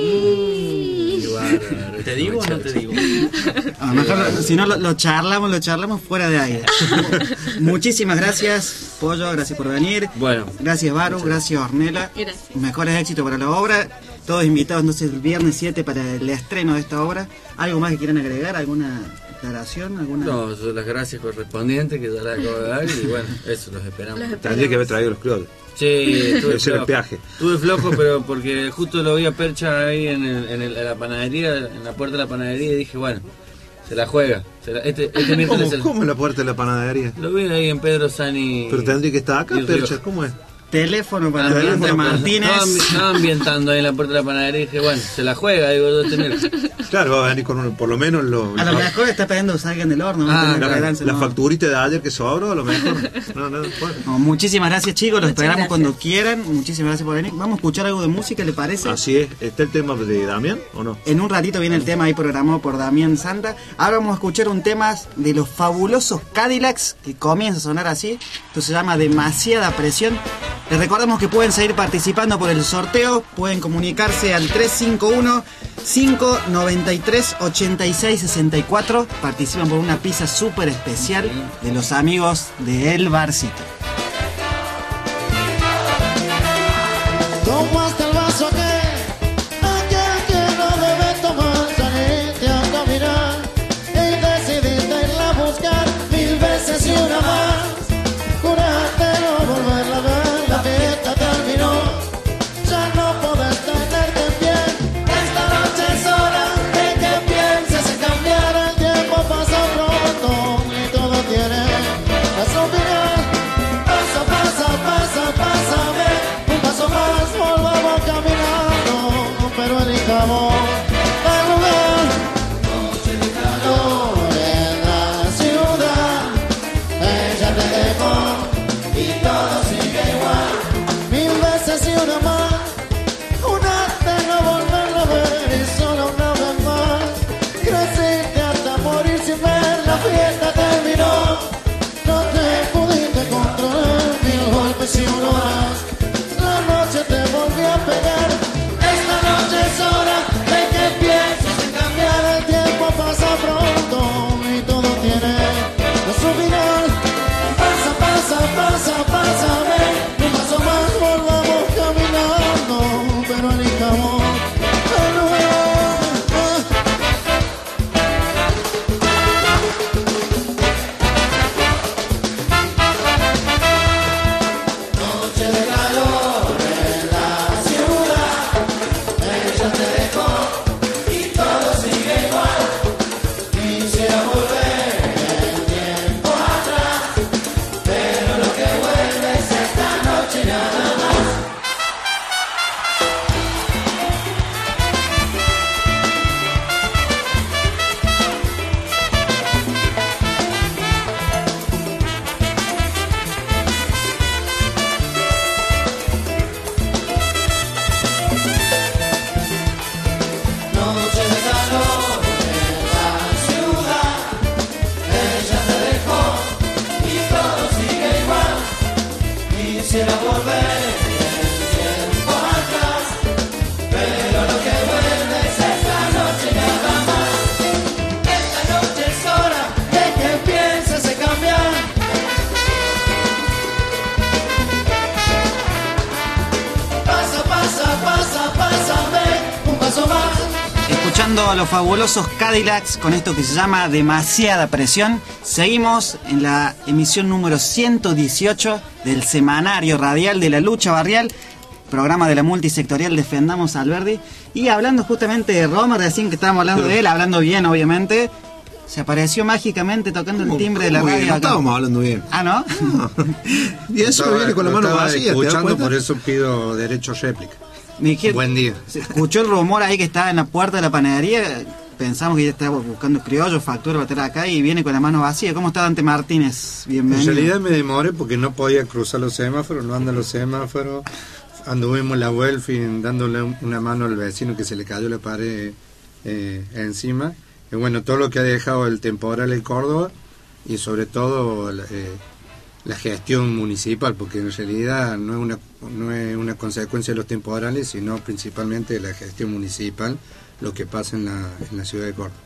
Mm. ¿Te digo o no te digo? A lo mejor, si no, lo, lo charlamos, lo charlamos fuera de aire. Muchísimas gracias, Pollo, gracias por venir. Bueno. Gracias, Baru, gracias, Ornella. Gracias. Mejores éxitos para la obra. Todos invitados entonces el viernes siete para el estreno de esta obra. ¿Algo más que quieran agregar? ¿Alguna aclaración? ¿Alguna... No, son las gracias correspondientes que ya las acabo de dar y bueno, eso, los esperamos. Los esperamos. tendría que haber traído los criollos. Sí, tuve Ese era el flojo. peaje. Tuve flojo, pero porque justo lo vi a Percha ahí en, el, en, el, en la panadería, en la puerta de la panadería, y dije, bueno, se la juega. Se la, este, este miércoles ¿Cómo, se la- ¿Cómo en la puerta de la panadería? Lo vi ahí en Pedro Sani. Pero tendría que estar acá, y Río. Percha, ¿cómo es? Teléfono para Estaba Delante ambientando- Martínez. Estaba, ambi- estaba ambientando ahí en la puerta de la panadería y dije, bueno, se la juega, digo, yo este miércoles. Claro, va a venir con un- por lo menos lo, A lo mejor está pidiendo que salgan del horno. Ah, ¿no? la, Adelante, la no. facturita de ayer que sobró, a lo mejor. No, no, bueno. No, muchísimas gracias, chicos. Los Muchas esperamos gracias. cuando quieran. Muchísimas gracias por venir. Vamos a escuchar algo de música, ¿le parece? Así es. ¿Está el tema de Damián o no? En un ratito viene el tema ahí programado por Damián Santa. Ahora vamos a escuchar un tema de los fabulosos Cadillacs que comienza a sonar así. Esto se llama Demasiada Presión. Les recordamos que pueden seguir participando por el sorteo. Pueden comunicarse al tres cinco uno, cinco nueve tres, ocho seis seis cuatro. Participan por una pizza súper especial de los amigos de El Barcito. Tomaste el vaso que aquel que no debe tomar, saliste a caminar y decidiste irla a buscar mil veces y una más. Juraste no volverla a ver, la fiesta terminó, ya no podés tenerte en pie. Esta noche es hora de que pienses en cambiar, el tiempo pasa pronto y todo tiene su final. Pasa, pasa, pasa, pasa, ven, un paso más, volvamos a caminar. Quisiera volver el tiempo atrás, pero lo que vuelve es esta noche nada más. Esta noche es hora de que empieces a cambiar. Pasa, pasa, pasa, pásame un paso más. Escuchando a los fabulosos Cadillacs con esto que se llama Demasiada Presión, seguimos en la emisión número ciento dieciocho del Semanario Radial de la Lucha Barrial, programa de la multisectorial Defendamos Alberdi. Y hablando justamente de Roma, recién que estábamos hablando de él, hablando bien obviamente, se apareció mágicamente tocando el timbre de la ¿Cómo que radio no acá? estábamos hablando bien? Ah, ¿no? Y eso Estaba- viene con la lo mano estaba vacía, ¿te das escuchando, cuenta? por eso pido derecho a réplica. Me dijeron- Buen día. Se escuchó el rumor ahí que estaba en la puerta de la panadería. Pensamos que ya estaba buscando criollo, factura, bater acá y viene con la mano vacía. ¿Cómo está Dante Martínez? En Bienvenido. realidad me demoré porque no podía cruzar los semáforos, no andan los semáforos. Anduvimos la Welfing dándole un- una mano al vecino que se le cayó la pared eh, encima. Y bueno, todo lo que ha dejado el temporal en Córdoba y sobre todo la, eh, la gestión municipal, porque en realidad no es una no es una consecuencia de los temporales, sino principalmente de la gestión municipal, lo que pasa en la, en la ciudad de Córdoba.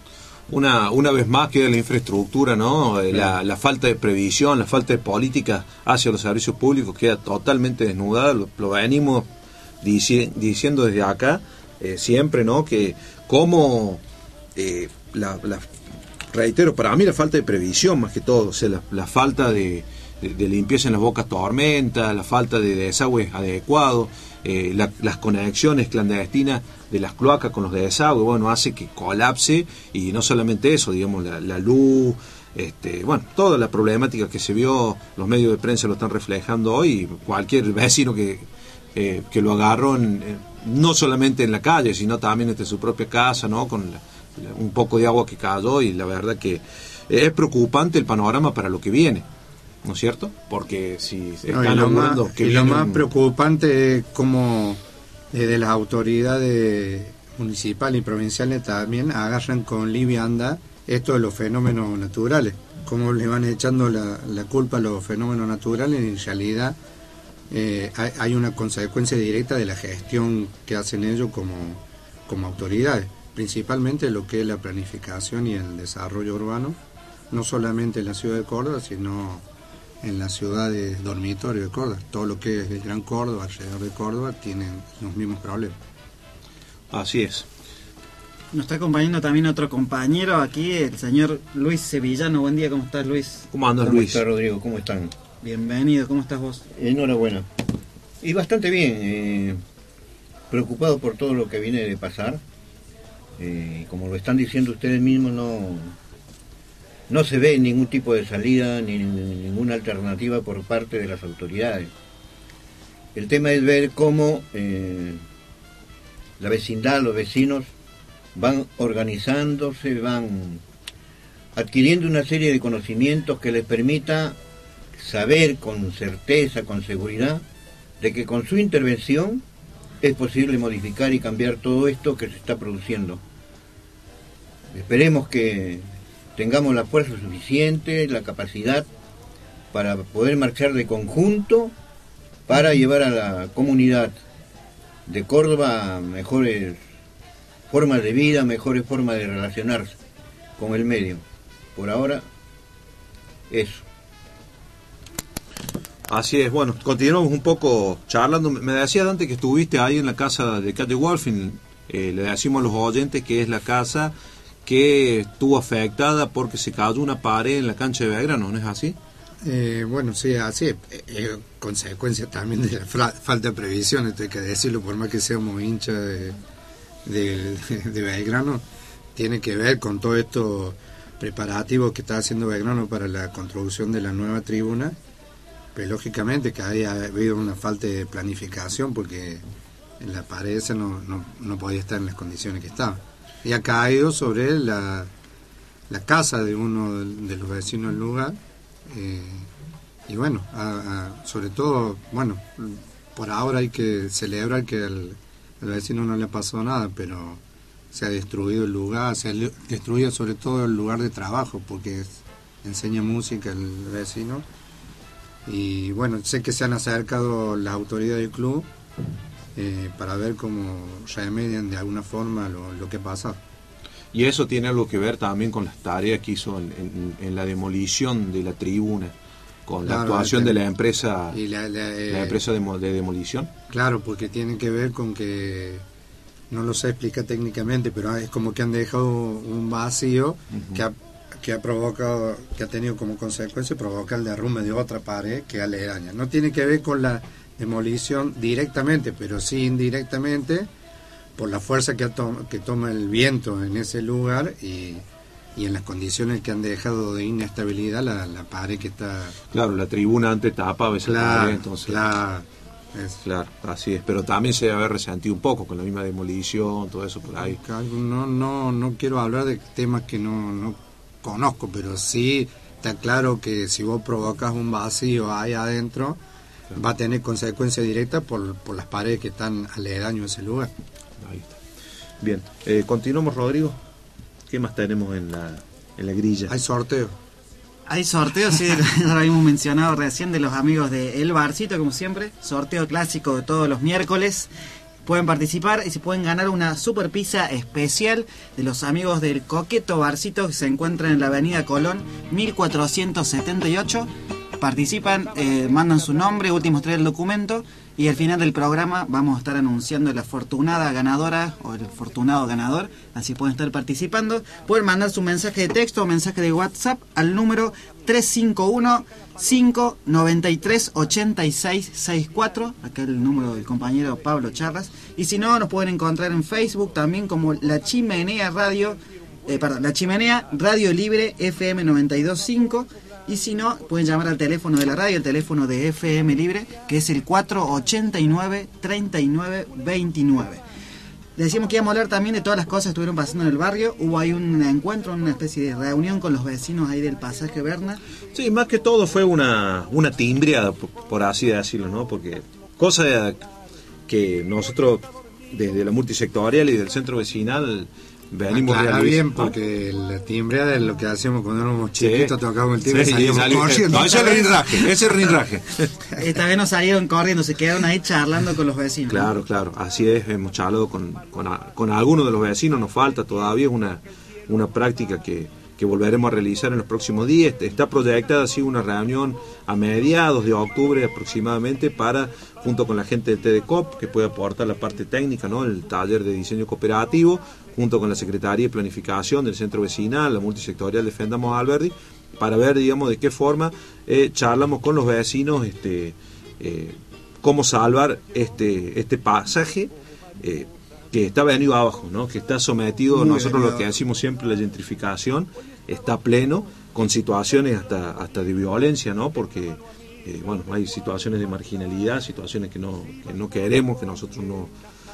Una, una vez más queda la infraestructura, ¿no? Eh, La, la falta de previsión, la falta de política hacia los servicios públicos queda totalmente desnudada. Lo, lo venimos dici- diciendo desde acá, eh, siempre, ¿no? Que como, eh, la, la- reitero, para mí la falta de previsión más que todo, o sea, la, la falta de, de, de limpieza en las bocas tormentas, la falta de desagües adecuados, eh, la- las conexiones clandestinas de las cloacas con los desagües, bueno, hace que colapse, y no solamente eso, digamos, la, la luz, este, bueno, toda la problemática que se vio, los medios de prensa lo están reflejando hoy, cualquier vecino que, eh, que lo agarró, en, en- no solamente en la calle, sino también desde su propia casa, ¿no? Con la- la- un poco de agua que cayó, y la verdad que es preocupante el panorama para lo que viene, ¿no es cierto? Porque si No, están y lo más, augurando que y lo viene más un- preocupante es cómo desde las autoridades municipales y provinciales también agarran con liviandad esto de los fenómenos naturales, cómo le van echando la, la culpa a los fenómenos naturales, y en realidad eh, hay, hay una consecuencia directa de la gestión que hacen ellos como, como autoridades, principalmente lo que es la planificación y el desarrollo urbano, no solamente en la ciudad de Córdoba, sino en las ciudades dormitorio de Córdoba. Todo lo que es el Gran Córdoba, alrededor de Córdoba, tienen los mismos problemas. Así es. Nos está acompañando también otro compañero aquí, el señor Luis Sevillano. Buen día, ¿cómo estás, Luis? ¿Cómo andas, ¿Cómo Luis? está, Rodrigo? ¿Cómo están? Bienvenido, ¿cómo estás vos? Enhorabuena. Y bastante bien, eh, preocupado por todo lo que viene de pasar. Eh, como lo están diciendo ustedes mismos, no, no se ve ningún tipo de salida ni, ni ninguna alternativa por parte de las autoridades. El tema es ver cómo eh, la vecindad, los vecinos van organizándose, van adquiriendo una serie de conocimientos que les permita saber con certeza, con seguridad, de que con su intervención es posible modificar y cambiar todo esto que se está produciendo. Esperemos que tengamos la fuerza suficiente, la capacidad para poder marchar de conjunto para llevar a la comunidad de Córdoba mejores formas de vida, mejores formas de relacionarse con el medio. Por ahora, eso. Así es, bueno, continuamos un poco charlando. Me decía Dante que estuviste ahí en la casa de calle Wolfing. Eh, le decimos a los oyentes que es la casa que estuvo afectada porque se cayó una pared en la cancha de Belgrano, ¿no es así? Eh, bueno, sí, así es. Eh, consecuencia también de la fra- falta de previsión, esto hay que decirlo, por más que seamos hinchas de, de, de Belgrano, tiene que ver con todo esto preparativos que está haciendo Belgrano para la construcción de la nueva tribuna. Pues lógicamente que haya habido una falta de planificación, porque en la pared esa no, no, no podía estar en las condiciones que estaba. Y ha caído sobre la, la casa de uno de los vecinos del lugar. Eh, y bueno, a, a, sobre todo, bueno, por ahora hay que celebrar que al, al vecino no le ha pasado nada, pero se ha destruido el lugar, se ha destruido sobre todo el lugar de trabajo, porque es, enseña música el vecino. Y bueno, sé que se han acercado las autoridades del club eh, para ver cómo remedian de alguna forma lo, lo que pasa. Y eso tiene algo que ver también con las tareas que hizo en, en, en la demolición de la tribuna, con claro, la actuación de la empresa y la, la, eh, la empresa de, de demolición. Claro, porque tiene que ver con que, no lo sé explicar técnicamente, pero es como que han dejado un vacío uh-huh. que ha que ha provocado, que ha tenido como consecuencia provocar el derrumbe de otra pared que aledaña. No tiene que ver con la demolición directamente, pero sí indirectamente por la fuerza que, to que toma el viento en ese lugar y, y en las condiciones que han dejado de inestabilidad la, la pared que está... Claro, la tribuna antes tapaba esa claro, pared, entonces... Claro, es. Claro, así es, pero también se debe haber resentido un poco con la misma demolición, todo eso por ahí. No, no, no quiero hablar de temas que no... no conozco, pero sí está claro que si vos provocas un vacío ahí adentro, claro. va a tener consecuencias directas por, por las paredes que están aledaños a ese lugar. Ahí está. Bien, eh, continuamos, Rodrigo. ¿Qué más tenemos en la, en la grilla? Hay sorteo. Hay sorteo, sí, lo habíamos mencionado recién, de los amigos de El Barcito, como siempre. Sorteo clásico de todos los miércoles. Pueden participar y se pueden ganar una super pizza especial de los amigos del Coqueto Barcito, que se encuentran en la avenida Colón mil cuatrocientos setenta y ocho. Participan, eh, mandan su nombre, últimos tres del documento, y al final del programa vamos a estar anunciando la afortunada ganadora o el afortunado ganador, así pueden estar participando. Pueden mandar su mensaje de texto o mensaje de WhatsApp al número tres cinco uno, cinco nueve tres, ocho seis seis cuatro, acá el número del compañero Pablo Charras, y si no, nos pueden encontrar en Facebook también como La Chimenea Radio, eh, perdón, La Chimenea Radio Libre F M noventa y dos punto cinco. Y si no, pueden llamar al teléfono de la radio, el teléfono de F M Libre, que es el cuatro ocho nueve, tres nueve dos nueve. Decíamos que íbamos a hablar también de todas las cosas que estuvieron pasando en el barrio. Hubo ahí un encuentro, una especie de reunión con los vecinos ahí del Pasaje Berna. Sí, más que todo fue una, una timbreada, por así decirlo, ¿no? Porque cosa que nosotros, desde la multisectorial y del centro vecinal, venimos Aclara realizando, bien, ¿no? Porque la timbreada es lo que hacíamos cuando éramos chiquitos, sí. tocábamos el timbre sí, y salíamos salí, corriendo. No, ese es el rinraje, ese es el rinraje. Esta vez no salieron corriendo, se quedaron ahí charlando con los vecinos. Claro, claro, así es, hemos charlado con, con, con algunos de los vecinos, nos falta todavía una, una práctica que, que volveremos a realizar en los próximos días. Está proyectada así una reunión a mediados de octubre aproximadamente para, junto con la gente de T D C O P, que puede aportar la parte técnica, ¿no? El taller de diseño cooperativo, junto con la Secretaría de Planificación del Centro Vecinal, la multisectorial Defendamos Alberdi, para ver, digamos, de qué forma eh, charlamos con los vecinos este, eh, cómo salvar este, este pasaje eh, que está venido abajo, ¿no? Que está sometido, Muy nosotros lo que decimos siempre, la gentrificación, está pleno, con situaciones hasta, hasta de violencia, ¿no? Porque, eh, bueno, hay situaciones de marginalidad, situaciones que no, que no queremos, que nosotros no...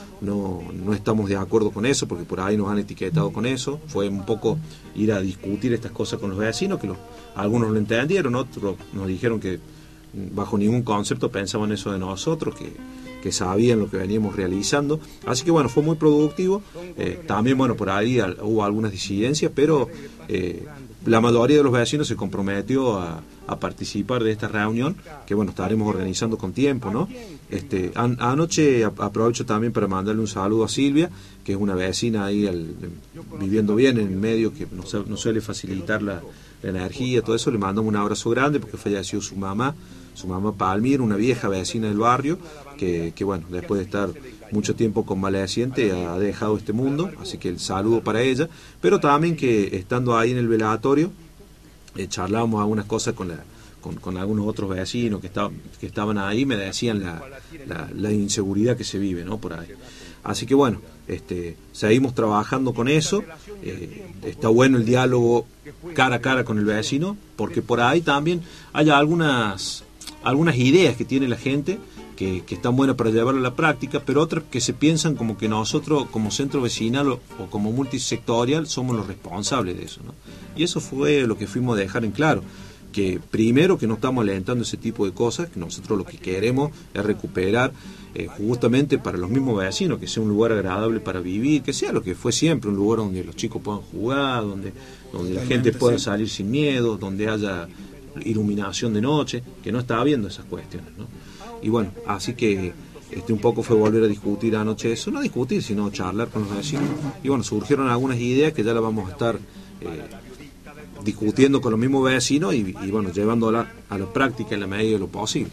No, no estamos de acuerdo con eso, porque por ahí nos han etiquetado con eso. Fue un poco ir a discutir estas cosas con los vecinos, que los, algunos lo entendieron, otros nos dijeron que bajo ningún concepto pensaban eso de nosotros, que, que sabían lo que veníamos realizando. Así que bueno, fue muy productivo. Eh, también bueno, por ahí al, hubo algunas disidencias, pero eh, la mayoría de los vecinos se comprometió a, a participar de esta reunión, que bueno, estaremos organizando con tiempo, ¿no? Este, an, anoche a, aprovecho también para mandarle un saludo a Silvia, que es una vecina ahí al, viviendo bien en el medio, que nos, nos suele facilitar la, la energía, todo eso. Le mandamos un abrazo grande porque falleció su mamá, su mamá Palmir, una vieja vecina del barrio, que, que bueno, después de estar mucho tiempo convaleciente ha dejado este mundo, así que el saludo para ella, pero también que estando ahí en el velatorio eh, charlábamos algunas cosas con la Con, con algunos otros vecinos que, estaban que estaban ahí, me decían la, la, la inseguridad que se vive, ¿no? Por ahí. Así que bueno, este, seguimos trabajando con eso. Eh, está bueno el diálogo cara a cara con el vecino, porque por ahí también hay algunas, algunas ideas que tiene la gente que, que están buenas para llevarlo a la práctica, pero otras que se piensan como que nosotros como centro vecinal o, o como multisectorial somos los responsables de eso, ¿no? Y eso fue lo que fuimos a dejar en claro, que primero que no estamos alentando ese tipo de cosas, que nosotros lo que queremos es recuperar eh, justamente para los mismos vecinos, que sea un lugar agradable para vivir, que sea lo que fue siempre, un lugar donde los chicos puedan jugar, donde, donde la gente pueda salir sin miedo, donde haya iluminación de noche, que no estaba viendo esas cuestiones, ¿no? Y bueno, así que este un poco fue volver a discutir anoche eso, no discutir, sino charlar con los vecinos. Y bueno, surgieron algunas ideas que ya las vamos a estar eh, discutiendo con los mismos vecinos y, y bueno, llevándola a la práctica en la medida de lo posible.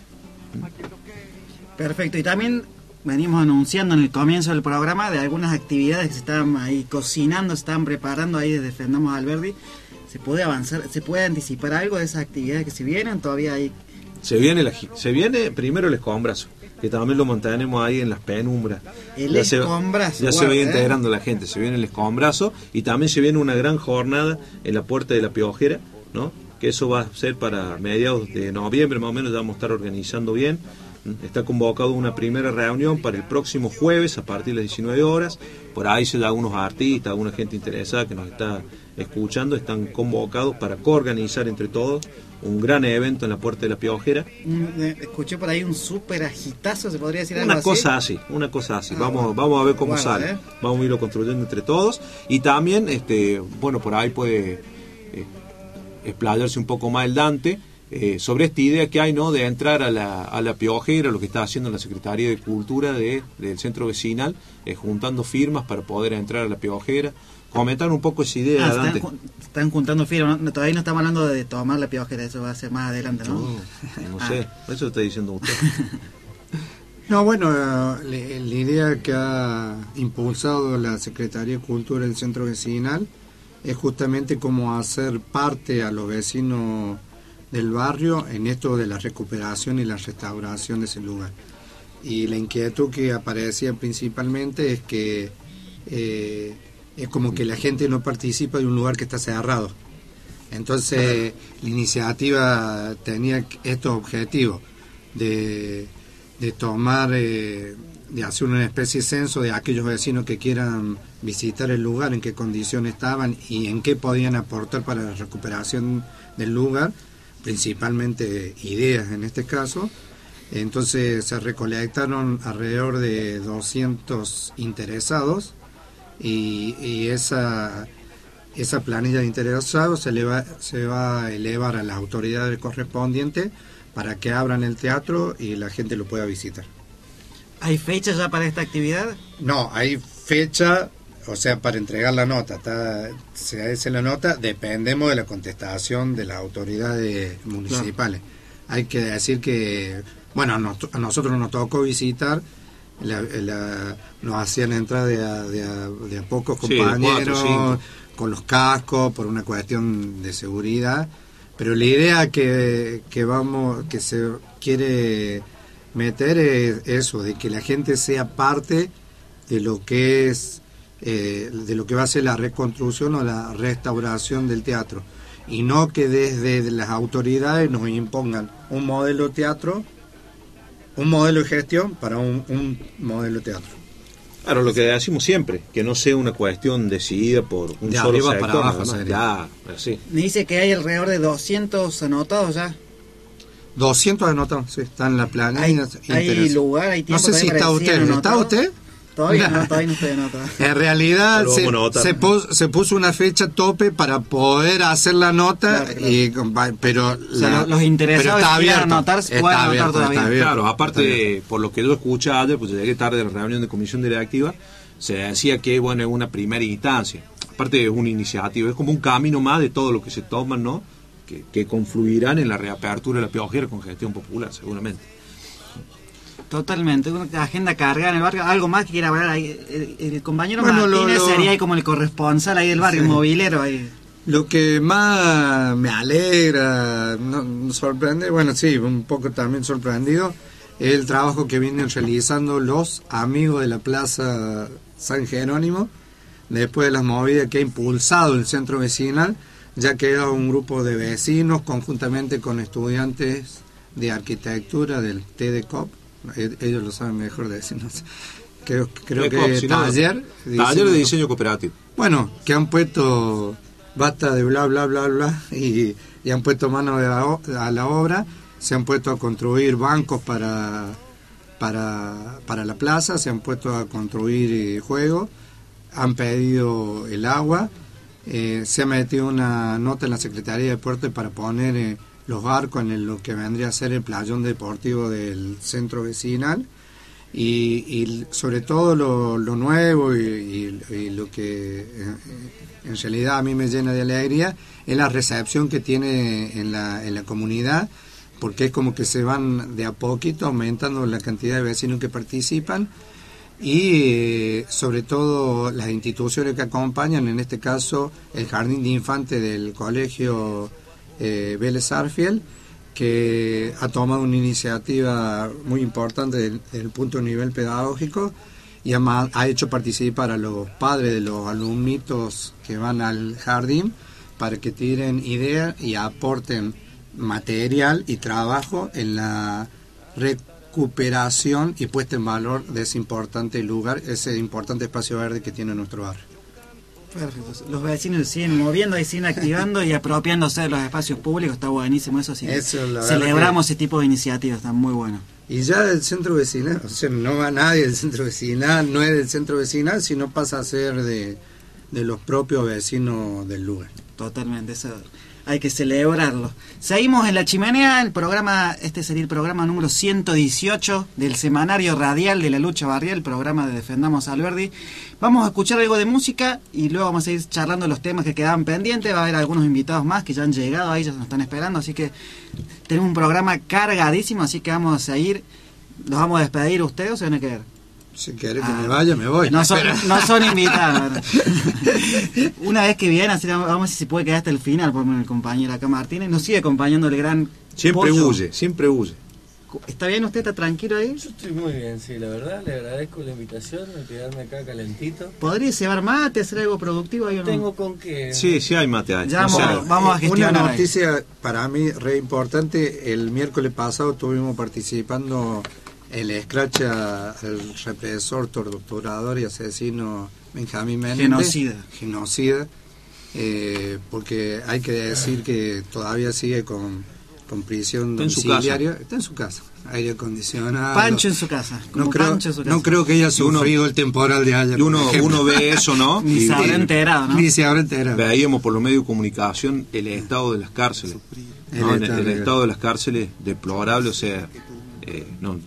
Perfecto, y también venimos anunciando en el comienzo del programa de algunas actividades que se estaban ahí cocinando, se estaban preparando ahí desde Defendamos Alberdi. ¿Se puede avanzar, se puede anticipar algo de esas actividades que se vienen? Todavía hay... Se viene, la, se viene primero el escombrazo, que también lo mantenemos ahí en las penumbras. El ya escombrazo. Se, ya guarda, se va ¿eh? integrando la gente, se viene el escombrazo y también se viene una gran jornada en la Puerta de la Piojera, ¿no? Que eso va a ser para mediados de noviembre, más o menos, ya vamos a estar organizando bien. Está convocado una primera reunión para el próximo jueves a partir de las diecinueve horas. Por ahí se da algunos artistas, alguna gente interesada que nos está escuchando, están convocados para coorganizar entre todos un gran evento en la Puerta de la Piojera. Escuché por ahí un súper agitazo, se podría decir algo Una así. cosa así, una cosa así. Ah, vamos, bueno. vamos a ver cómo Guarda, sale. ¿eh? Vamos a irlo construyendo entre todos. Y también, este, bueno, por ahí puede eh, explayarse un poco más el Dante. Eh, sobre esta idea que hay, ¿no?, de entrar a la, a la Piojera, lo que está haciendo la Secretaría de Cultura de, del centro vecinal, eh, juntando firmas para poder entrar a la Piojera. Comentar un poco esa idea, Ah, Dante. están, están juntando firmas, ¿no? Todavía no estamos hablando de tomar la Piojera, eso va a ser más adelante, ¿no? No, no Ah. sé, eso lo está diciendo usted. No, bueno, la, la idea que ha impulsado la Secretaría de Cultura del centro vecinal es justamente cómo hacer parte a los vecinos del barrio en esto de la recuperación y la restauración de ese lugar. Y la inquietud que aparecía principalmente es que eh, es como que la gente no participa de un lugar que está cerrado. Entonces la iniciativa tenía estos objetivos de, de tomar, eh, de hacer una especie de censo de aquellos vecinos que quieran visitar el lugar, en qué condiciones estaban y en qué podían aportar para la recuperación del lugar, principalmente ideas en este caso. Entonces se recolectaron alrededor de doscientos interesados y, y esa, esa planilla de interesados se, le va, se va a elevar a las autoridades correspondientes para que abran el teatro y la gente lo pueda visitar. ¿Hay fecha ya para esta actividad? No, hay fecha, o sea, para entregar la nota. Está, se hace la nota, dependemos de la contestación de las autoridades municipales. Claro. Hay que decir que, bueno, a, nos, a nosotros nos tocó visitar, la, la, nos hacían entrar de a, de a, de a pocos compañeros, sí, cuatro, con los cascos, por una cuestión de seguridad. Pero la idea que, que vamos, que se quiere meter es eso, de que la gente sea parte de lo que es eh, de lo que va a ser la reconstrucción o la restauración del teatro, y no que desde las autoridades nos impongan un modelo de teatro, un modelo de gestión para un, un modelo de teatro. Claro, lo que decimos siempre, que no sea una cuestión decidida por un de solo arriba sector, para abajo, más, ya, así. Me dice que hay alrededor de doscientos anotados ya. doscientos anotados, sí, está en la planilla. Hay, hay lugar, hay tiempo. No sé si está usted, ¿está usted? Todavía no, todavía no estoy anotado. En realidad se, se, puso, se puso una fecha tope para poder hacer la nota, claro, claro. Y, pero, o sea, la, los interesados pero está abierto, anotar, está abierto, anotar todavía. Está claro, aparte, por lo que yo escuché ayer, pues llegué tarde a la reunión de comisión directiva, se decía que, bueno, es una primera instancia. Aparte es una iniciativa, es como un camino más de todo lo que se toman, ¿no? Que, que confluirán en la reapertura de la Piojera con gestión popular, seguramente. Totalmente, una agenda cargada en el barrio. Algo más que quiera hablar ahí. El, el compañero bueno, Martínez lo, lo... sería ahí como el corresponsal ahí del barrio, sí. Movilero ahí. Lo que más me alegra, no, sorprende, bueno, sí, un poco también sorprendido, es el trabajo que vienen realizando los amigos de la Plaza San Jerónimo, después de las movidas que ha impulsado el centro vecinal, ya que era un grupo de vecinos conjuntamente con estudiantes de arquitectura del T D C O P, ellos lo saben mejor de decirnos, creo, creo que si taller, no, taller de diseño cooperativo. Bueno, que han puesto basta de bla bla bla bla y, y han puesto mano de la, a la obra, se han puesto a construir bancos para para para la plaza, se han puesto a construir eh, juegos, han pedido el agua eh, se ha metido una nota en la Secretaría de Deportes para poner eh, los barcos en el- lo que vendría a ser el playón deportivo del centro vecinal. Y, y sobre todo lo, lo nuevo y, y- y lo que eh, en realidad a mí me llena de alegría es la recepción que tiene en la, en la comunidad, porque es como que se van de a poquito aumentando la cantidad de vecinos que participan y eh, sobre todo las instituciones que acompañan, en este caso el Jardín de Infantes del Colegio eh, Vélez Arfiel, que ha tomado una iniciativa muy importante desde desde el punto de nivel pedagógico y ha, ma- ha hecho participar a los padres de los alumnitos que van al jardín para que tiren ideas y aporten material y trabajo en la recuperación y puesta en valor de ese importante lugar, ese importante espacio verde que tiene nuestro barrio. Perfecto. Los vecinos siguen moviendo y siguen activando y apropiándose de los espacios públicos, está buenísimo eso, así que Eso, la verdad celebramos que- ese tipo de iniciativas, está muy bueno. Y ya del centro vecinal, o sea, no va nadie del centro vecinal, no es del centro vecinal, sino pasa a ser de, de los propios vecinos del lugar. Totalmente, eso hay que celebrarlo. Seguimos en La Chimenea, el programa, este sería el programa número ciento dieciocho del semanario radial de la lucha barrial, el programa de Defendamos Alberdi. Vamos a escuchar algo de música y luego vamos a ir charlando los temas que quedaban pendientes. Va a haber algunos invitados más que ya han llegado ahí, ya nos están esperando, así que tenemos un programa cargadísimo, así que vamos a ir, los vamos a despedir ustedes o se van a quedar. Si querés que me vaya, me voy. No son, no son invitados. Una vez que viene, así, vamos a ver si se puede quedar hasta el final, por el compañero acá Martínez. Nos sigue acompañando el gran Siempre Pollo. huye, siempre huye. ¿Está bien usted? ¿Está tranquilo ahí? Yo estoy muy bien, sí, la verdad, le agradezco la invitación de quedarme acá calentito. ¿Podría llevar mate, hacer algo productivo ahí o no? Tengo con qué. Sí, sí hay mate ahí. Ya O sea, vamos, vamos a gestionar. Una ahí. noticia para mí re importante, el miércoles pasado estuvimos participando el scratch a- al represor, torturador y asesino Benjamín Menéndez. Genocida. Genocida, eh, porque hay que decir que todavía sigue con, con prisión Está en su domiciliaria. casa. Está en su casa, aire acondicionado. Pancho en su casa. No como creo, Pancho en su casa. no creo que haya Y uno- sufrido el temporal de ayer. Y uno, por ejemplo. uno ve eso, ¿no? Ni Y- se habrá y enterado, ¿no? Ni se habrá enterado. Veíamos por los medios de comunicación el estado de las cárceles. ¿no? El El, estado el de- estado de las cárceles deplorable, o sea, eh, no,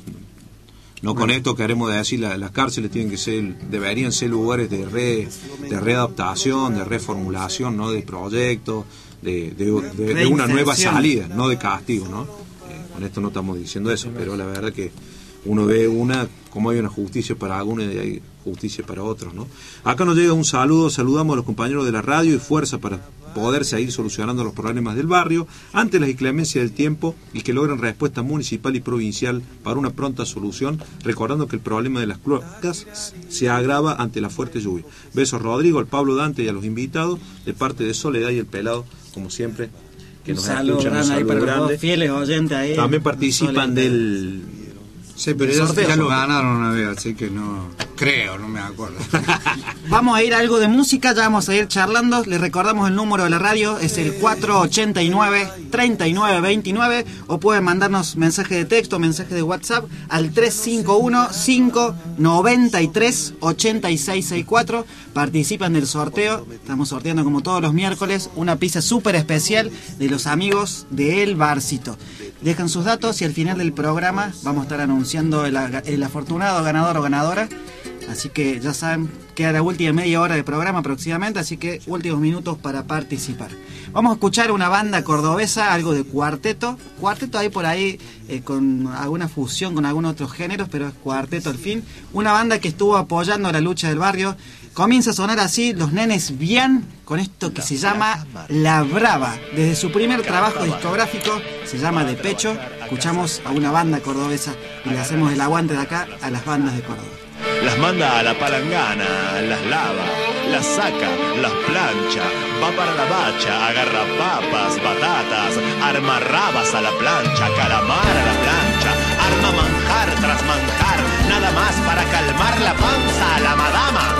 no con esto queremos decir, la- las cárceles tienen que ser, deberían ser lugares de re, de readaptación, de reformulación, ¿no? De proyectos, de, de, de- de una nueva Reinserción. salida, no de castigo, ¿no? Eh, con esto no estamos diciendo eso, pero la verdad que uno ve una, como hay una justicia para algunos y hay justicia para otros, ¿no? Acá nos llega un saludo, saludamos a los compañeros de la radio y fuerza para poder seguir solucionando los problemas del barrio ante las inclemencias del tiempo y que logren respuesta municipal y provincial para una pronta solución, recordando que el problema de las cloacas se agrava ante la fuerte lluvia. Besos Rodrigo, al Pablo Dante y a los invitados de parte de Soledad y el Pelado, como siempre, que Un nos saludo escuchan, un grande ahí saludo para los grande. dos fieles oyentes ahí. También participan Soledad. del... Sí, pero El ya, sorteo. ya lo ganaron una vez, así que no creo, no me acuerdo. Vamos a ir a algo de música, ya vamos a ir charlando. Les recordamos el número de la radio, es el cuatro ochenta y nueve, treinta y nueve veintinueve, o pueden mandarnos mensaje de texto, mensaje de WhatsApp al tres cinco uno, cinco nueve tres, ocho seis seis cuatro. Participan del sorteo, estamos sorteando como todos los miércoles una pizza súper especial de los amigos de El Barcito. Dejan sus datos y al final del programa vamos a estar anunciando el, el afortunado ganador o ganadora. Así que ya saben, queda la última media hora de programa aproximadamente, así que últimos minutos para participar. Vamos a escuchar una banda cordobesa, algo de cuarteto. Cuarteto hay por ahí eh, con alguna fusión con algunos otros géneros, pero es cuarteto al fin. Una banda que estuvo apoyando la lucha del barrio. Comienza a sonar así Los Nenes Bien con esto que se llama La Brava. Desde su primer trabajo discográfico se llama De Pecho. Escuchamos a una banda cordobesa y le hacemos el aguante de acá a las bandas de Córdoba. Las manda a la palangana, las lava, las saca, las plancha, va para la bacha, agarra papas, batatas, arma rabas a la plancha, calamar a la plancha, arma manjar tras manjar, nada más para calmar la panza a la madama.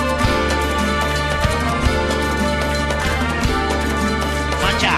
Macha.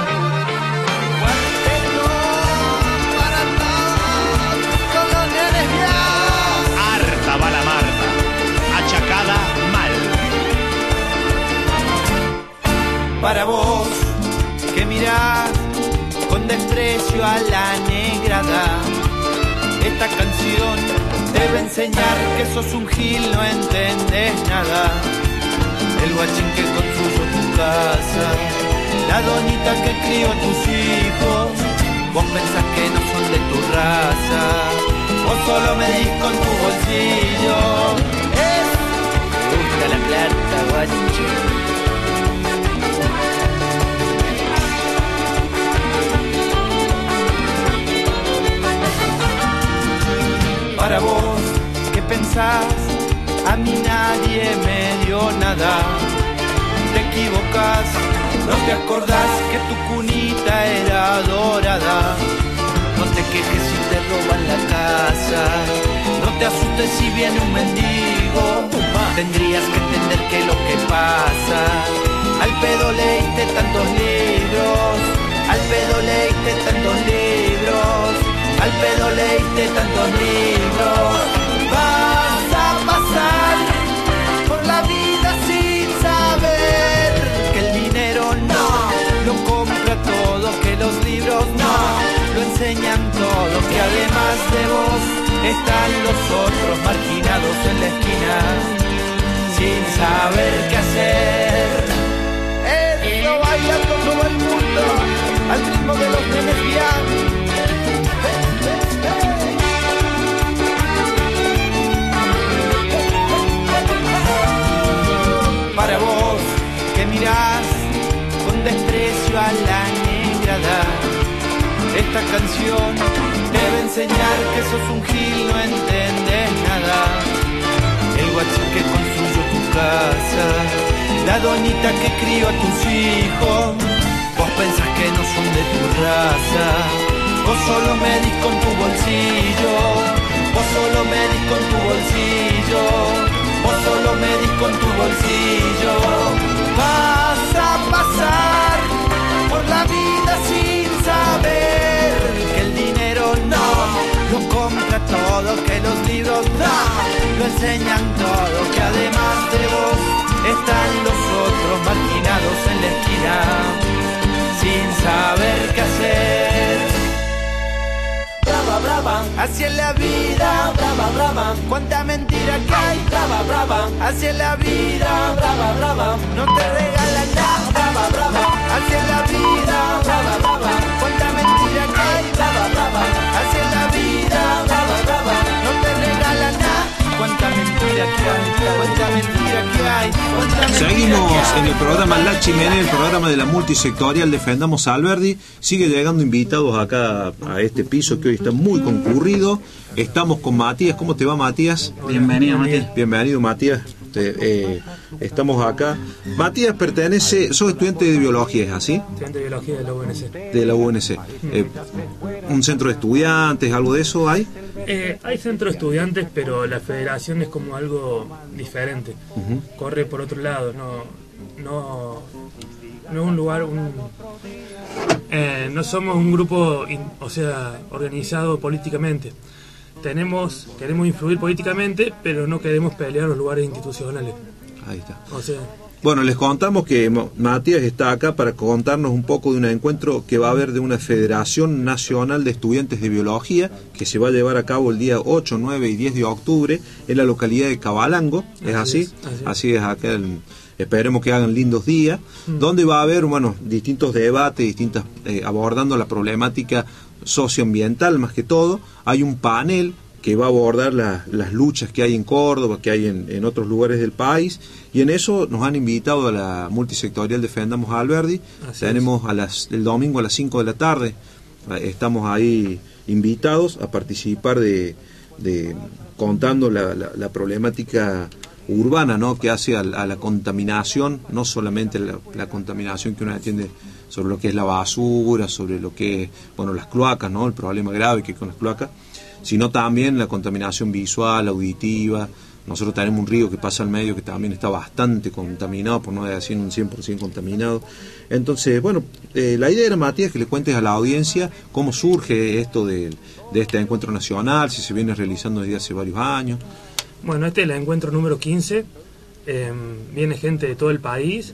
Harta va la Marta, achacada mal. Para vos que mirás con desprecio a la negrada, esta canción debe enseñar que sos un gil, no entendés nada. El guachín que construyó tu casa, la donita que crió a tus hijos, vos pensás que no son de tu raza, vos solo medís con tu bolsillo. Es, busca la plata, guachín. Para vos, ¿qué pensás? A mí nadie me dio nada. Te equivocás, no te acordás que tu cunita era dorada. No te quejes si te roban la casa, no te asustes si viene un mendigo. Tendrías que entender que lo que pasa, al pedo leíste tantos libros, al pedo leíste tantos libros, al pedo leíste tantos libros. Vas a pasar por la vida sin saber que el dinero no lo compra todo, que los libros no lo enseñan todo, que además de vos están los otros marginados en la esquina sin saber qué hacer. Eso bailando todo el mundo al ritmo de los nenes bien. Para vos que mirás con desprecio a la negrada, esta canción debe enseñar que sos un gil, no entendés nada. El guachín que construyó tu casa, la donita que crió a tus hijos, vos pensás que no son de tu raza, vos solo medís con tu bolsillo, vos solo medís con tu bolsillo, vos solo medís con tu bolsillo. Vas a pasar por la vida sin saber que el dinero no lo compra todo, que los libros no lo enseñan todo, que además de vos están los otros marginados en la esquina sin saber qué hacer. Brava, brava, así es la vida, brava, brava, cuánta mentira que hay, brava, brava, así es la vida, brava, brava, no te regalan nada, brava, brava, así es la vida, brava, brava, cuánta mentira que hay, brava, brava, así es la vida, brava, brava, no te regalan nada, cuánta mentira que hay, cuánta mentira que hay, cuánta mentira. Seguimos en el programa La Chimenea, el programa de la multisectorial Defendamos a Alberdi. Sigue llegando invitados acá a este piso que hoy está muy concurrido. Estamos con Matías. ¿Cómo te va, Matías? Bienvenido, Matías. Bienvenido, Matías. Te, eh, estamos acá. Matías pertenece, sos estudiante de biología, ¿es así? Estudiante de biología de la U N C. De la U N C. Eh, ¿Un centro de estudiantes, algo de eso hay? Eh, hay centro de estudiantes, pero la federación es como algo diferente. Uh-huh. Corre por otro lado, no, no, no es un lugar, un, eh, no somos un grupo, in, o sea, organizado políticamente. Tenemos, queremos influir políticamente, pero no queremos pelear los lugares institucionales. Ahí está. O sea, bueno, les contamos que Matías está acá para contarnos un poco de un encuentro que va a haber de una Federación Nacional de Estudiantes de Biología que se va a llevar a cabo el día ocho, nueve y diez de octubre en la localidad de Cabalango. ¿Es así? Así es, así es. Así es acá el, esperemos que hagan lindos días, mm. donde va a haber, bueno, distintos debates, distintas eh, abordando la problemática socioambiental más que todo. Hay un panel que va a abordar la, las luchas que hay en Córdoba, que hay en, en otros lugares del país, y en eso nos han invitado a la multisectorial Defendamos a Alberdi. Así Tenemos es. a las, el domingo a las cinco de la tarde, estamos ahí invitados a participar de, de contando la, la, la problemática urbana, ¿no?, que hace a, a la contaminación, no solamente la, la contaminación que uno atiende sobre lo que es la basura, sobre lo que es, bueno, las cloacas, ¿no?, el problema grave que hay con las cloacas, sino también la contaminación visual, auditiva. Nosotros tenemos un río que pasa al medio que también está bastante contaminado, por no decir un cien por ciento contaminado. Entonces, bueno, eh, la idea era, Matías, que le cuentes a la audiencia cómo surge esto de, de este encuentro nacional, si se viene realizando desde hace varios años. Bueno, este es el encuentro número quince, eh, viene gente de todo el país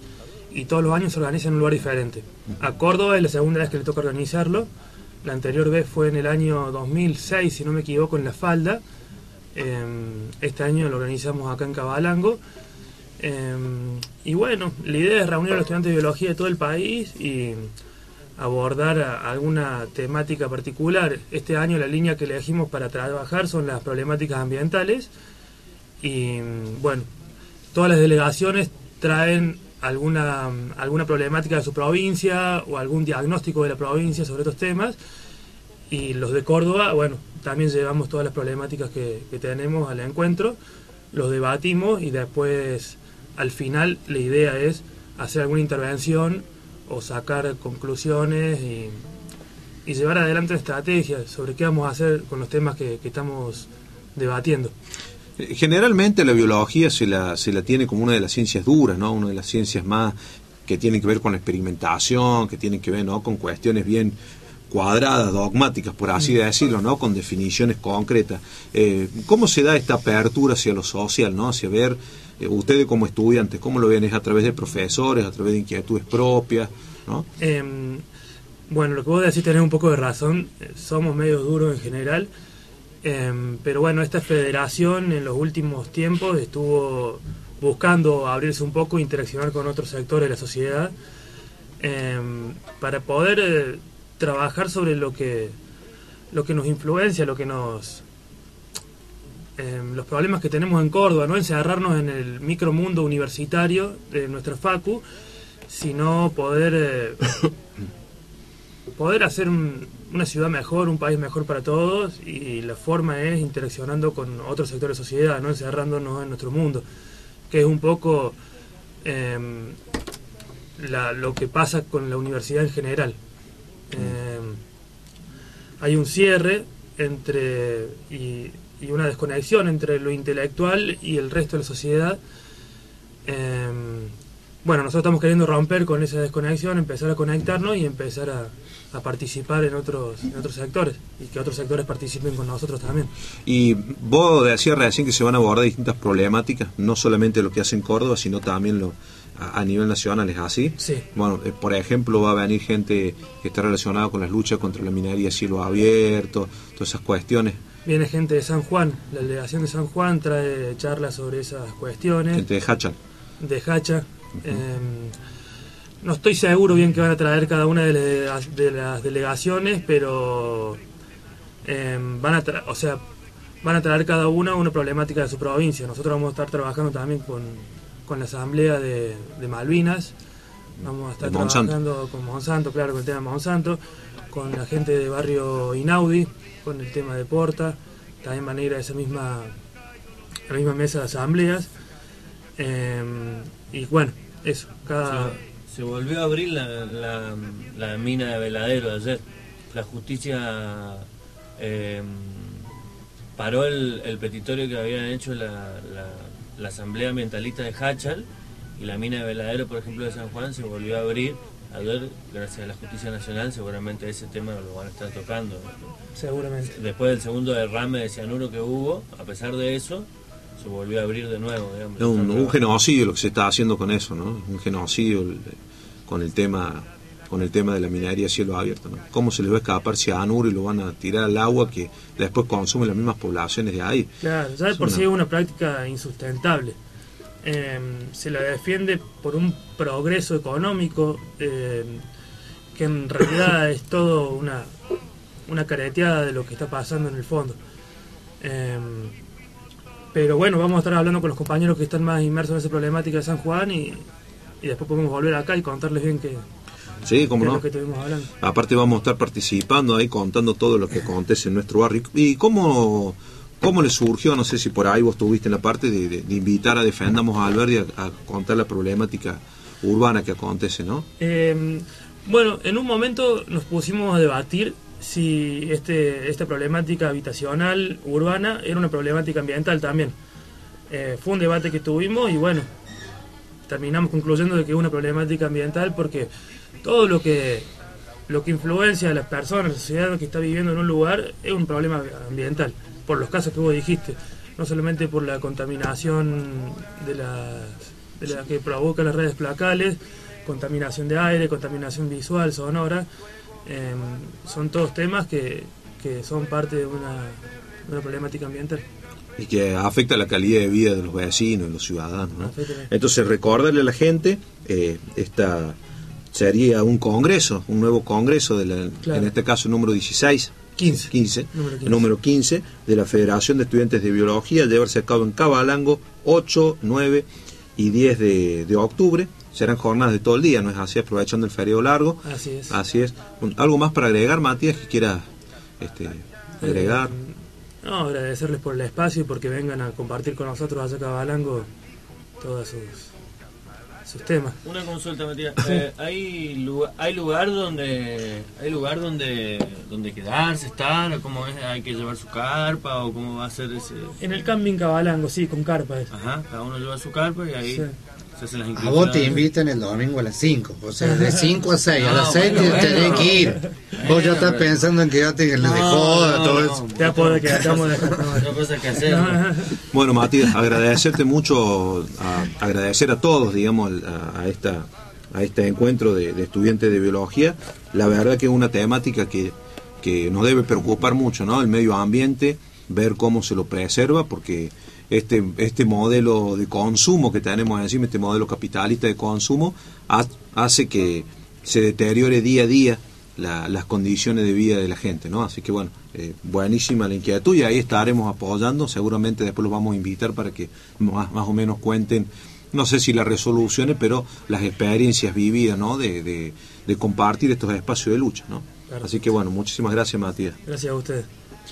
y todos los años se organiza en un lugar diferente. A Córdoba es la segunda vez que le toca organizarlo. La anterior vez fue en el año dos mil seis, si no me equivoco, en La Falda. Eh, este año lo organizamos acá en Cabalango. Eh, y bueno, la idea es reunir a los estudiantes de biología de todo el país y abordar a alguna temática particular. Este año la línea que elegimos para trabajar son las problemáticas ambientales. Y bueno, todas las delegaciones traen alguna, alguna problemática de su provincia o algún diagnóstico de la provincia sobre estos temas. Y los de Córdoba, bueno, también llevamos todas las problemáticas que, que tenemos al encuentro, los debatimos y después, al final, la idea es hacer alguna intervención o sacar conclusiones y, y llevar adelante estrategias sobre qué vamos a hacer con los temas que, que estamos debatiendo. Generalmente la biología se la, se la tiene como una de las ciencias duras, ¿no? Una de las ciencias más que tienen que ver con la experimentación, que tienen que ver, ¿no?, con cuestiones bien cuadradas, dogmáticas, por así decirlo, ¿no?, con definiciones concretas. Eh, ¿Cómo se da esta apertura hacia lo social, ¿no?, hacia ver, eh, ustedes como estudiantes, cómo lo ven? ¿Es a través de profesores, a través de inquietudes propias, ¿no? Eh, bueno, lo que vos decís tenés un poco de razón, somos medio duros en general, eh, pero bueno, esta federación en los últimos tiempos estuvo buscando abrirse un poco, interaccionar con otros sectores de la sociedad, eh, para poder eh, trabajar sobre lo que lo que nos influencia, lo que nos eh, los problemas que tenemos en Córdoba, no encerrarnos en el micromundo universitario de nuestra facu, sino poder eh, poder hacer un, una ciudad mejor, un país mejor para todos, y la forma es interaccionando con otros sectores de sociedad, no encerrándonos en nuestro mundo, que es un poco eh, la, lo que pasa con la universidad en general. Eh, hay un cierre entre y, y una desconexión entre lo intelectual y el resto de la sociedad. Eh, bueno, nosotros estamos queriendo romper con esa desconexión, empezar a conectarnos y empezar a, a participar en otros en otros sectores, y que otros sectores participen con nosotros también. Y vos decías recién que se van a abordar distintas problemáticas, no solamente lo que hace en Córdoba, sino también lo a nivel nacional, ¿es así? Sí. Bueno, eh, por ejemplo, va a venir gente que está relacionada con las luchas contra la minería a cielo abierto, todas esas cuestiones. Viene gente de San Juan, la delegación de San Juan trae charlas sobre esas cuestiones. Gente de Hacha. De Hacha. Uh-huh. eh, no estoy seguro bien qué van a traer cada una de las, de las delegaciones, pero eh, van a tra- o sea, van a traer cada una una problemática de su provincia. Nosotros vamos a estar trabajando también con con la asamblea de, de Malvinas, vamos a estar trabajando con Monsanto, claro, con el tema de Monsanto, con la gente de barrio Inaudi, con el tema de Porta, también van a ir a esa misma, a la misma mesa de asambleas, eh, y bueno, eso, cada... Se, se volvió a abrir la, la, la mina de Veladero ayer, la justicia eh, paró el, el petitorio que habían hecho la... la la asamblea ambientalista de Hachal, y la mina de Veladero, por ejemplo, de San Juan se volvió a abrir ayer, gracias a la Justicia Nacional. Seguramente ese tema lo van a estar tocando. Seguramente. Después del segundo derrame de cianuro que hubo, a pesar de eso, se volvió a abrir de nuevo, digamos. Es un, un genocidio lo que se está haciendo con eso, ¿no? Un genocidio el, con el tema con el tema de la minería a cielo abierto, ¿no? ¿Cómo se les va a escapar cianuro y lo van a tirar al agua que después consumen las mismas poblaciones de ahí? Claro, ya de por una... sí es una práctica insustentable. Eh, se la defiende por un progreso económico eh, que en realidad es todo una, una careteada de lo que está pasando en el fondo. Eh, pero bueno, vamos a estar hablando con los compañeros que están más inmersos en esa problemática de San Juan, y, y después podemos volver acá y contarles bien qué, sí, cómo qué no. es lo que estuvimos hablando. Aparte vamos a estar participando ahí, contando todo lo que acontece en nuestro barrio. ¿Y cómo, cómo le surgió, no sé si por ahí vos estuviste en la parte de, de, de invitar a Defendamos a Alberdi a, a contar la problemática urbana que acontece, ¿no? Eh, bueno, en un momento nos pusimos a debatir si este esta problemática habitacional urbana era una problemática ambiental también. Eh, fue un debate que tuvimos y bueno, terminamos concluyendo de que es una problemática ambiental, porque todo lo que lo que influencia a las personas, la sociedad que está viviendo en un lugar, es un problema ambiental, por los casos que vos dijiste, no solamente por la contaminación de las, de la que provoca las redes placales, contaminación de aire, contaminación visual, sonora. Eh, son todos temas que, que son parte de una, de una problemática ambiental. Y que afecta la calidad de vida de los vecinos, de los ciudadanos, ¿no? Entonces, recordarle a la gente, eh, esta sería un congreso, un nuevo congreso, de la, claro. en este caso el número dieciséis, quince, quince, número quince. El número quince de la Federación de Estudiantes de Biología, llevarse a cabo en Cabalango, ocho, nueve y diez de, de octubre. Serán jornadas de todo el día, ¿no es así? Aprovechando el feriado largo. Así es. Así es. ¿Algo más para agregar, Matías, que quiera este, agregar? Eh, no, agradecerles por el espacio y porque vengan a compartir con nosotros allá a Cabalango todos sus, sus temas. Una consulta, Matías. Eh, ¿hay, lugar, ¿Hay lugar donde hay lugar donde donde quedarse, estar? ¿O cómo es? ¿Hay que llevar su carpa? ¿O cómo va a ser ese...? En el camping Cabalango, sí, con carpa. Es. Ajá, cada uno lleva su carpa y ahí... Sí. A vos te invitan el domingo a las cinco, o sea, de cinco a seis, a las seis te tenés que ir. Vos ya estás pensando en quedarte en el de joda, no, todo eso. Ya puedo que estamos de cosas que hacer. Bueno, Matías, agradecerte mucho, a, agradecer a todos, digamos, a, a esta a este encuentro de, de estudiantes de biología. La verdad que es una temática que, que nos debe preocupar mucho, ¿no? El medio ambiente, ver cómo se lo preserva, porque Este, este modelo de consumo que tenemos encima, este modelo capitalista de consumo, ha, hace que se deteriore día a día la, las condiciones de vida de la gente, ¿no? Así que bueno, eh, buenísima la inquietud y ahí estaremos apoyando, seguramente después los vamos a invitar para que más, más o menos cuenten, no sé si las resoluciones, pero las experiencias vividas, ¿no? De, de, de compartir estos espacios de lucha, ¿no? Claro. Así que bueno, muchísimas gracias, Matías. Gracias a ustedes.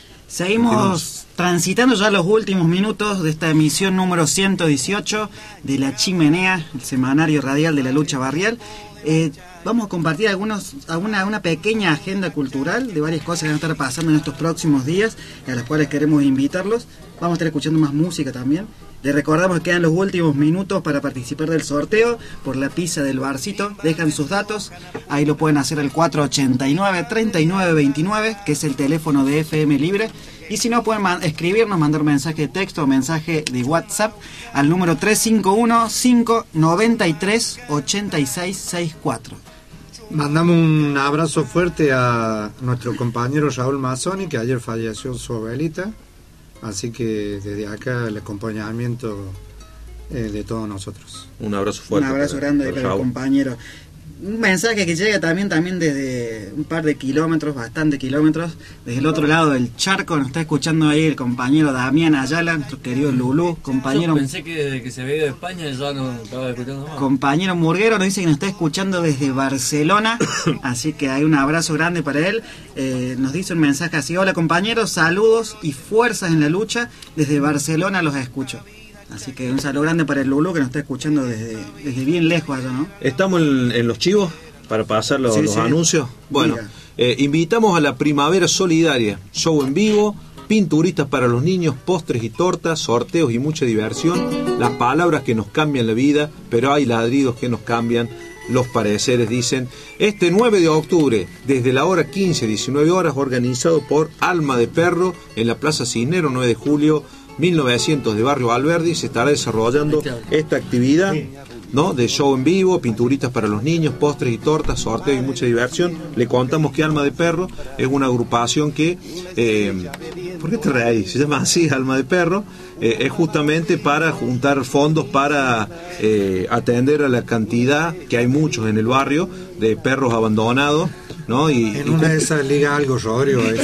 Seguimos transitando ya los últimos minutos de esta emisión número ciento dieciocho de La Chimenea, el semanario radial de la lucha barrial. Eh, vamos a compartir algunos, alguna, una pequeña agenda cultural de varias cosas que van a estar pasando en estos próximos días, a las cuales queremos invitarlos. Vamos a estar escuchando más música también. Les recordamos que quedan los últimos minutos para participar del sorteo por la pizza del barcito. Dejan sus datos, ahí lo pueden hacer al cuatro ochenta y nueve, treinta y nueve veintinueve, que es el teléfono de F M Libre. Y si no, pueden man- escribirnos, mandar mensaje de texto o mensaje de WhatsApp al número tres cinco uno, cinco nueve tres, ocho seis seis cuatro. Mandamos un abrazo fuerte a nuestro compañero Raúl Mazzoni, que ayer falleció su abuelita. Así que desde acá el acompañamiento eh, de todos nosotros. Un abrazo fuerte. Un abrazo para, grande para, para el compañero. Un mensaje que llega también también desde un par de kilómetros, bastante kilómetros, desde el otro lado del charco. Nos está escuchando ahí el compañero Damián Ayala, nuestro querido Lulú, compañero. Yo pensé que desde que se había ido de España ya no estaba escuchando más. Compañero Murguero nos dice que nos está escuchando desde Barcelona, así que hay un abrazo grande para él. Eh, nos dice un mensaje así: hola compañeros, saludos y fuerzas en la lucha, desde Barcelona los escucho. Así que un saludo grande para el Lulú, que nos está escuchando desde, desde bien lejos allá, ¿no? Estamos en, en los chivos para pasar los, sí, los sí. anuncios. Bueno, eh, invitamos a la Primavera Solidaria, show en vivo, pinturitas para los niños, postres y tortas, sorteos y mucha diversión. Las palabras que nos cambian la vida, pero hay ladridos que nos cambian los pareceres, dicen. Este nueve de octubre, desde la hora quince, diecinueve horas, organizado por Alma de Perro, en la Plaza Cisnero, nueve de julio mil novecientos de Barrio Alberdi, se estará desarrollando esta actividad, ¿no? De show en vivo, pinturitas para los niños, postres y tortas, sorteos y mucha diversión. Le contamos que Alma de Perro es una agrupación que, eh, ¿por qué te reís? Se llama así, Alma de Perro. Eh, es justamente para juntar fondos para eh, atender a la cantidad, que hay muchos en el barrio, de perros abandonados, ¿no? Y, en y una de esas liga algo Rorio. Eh.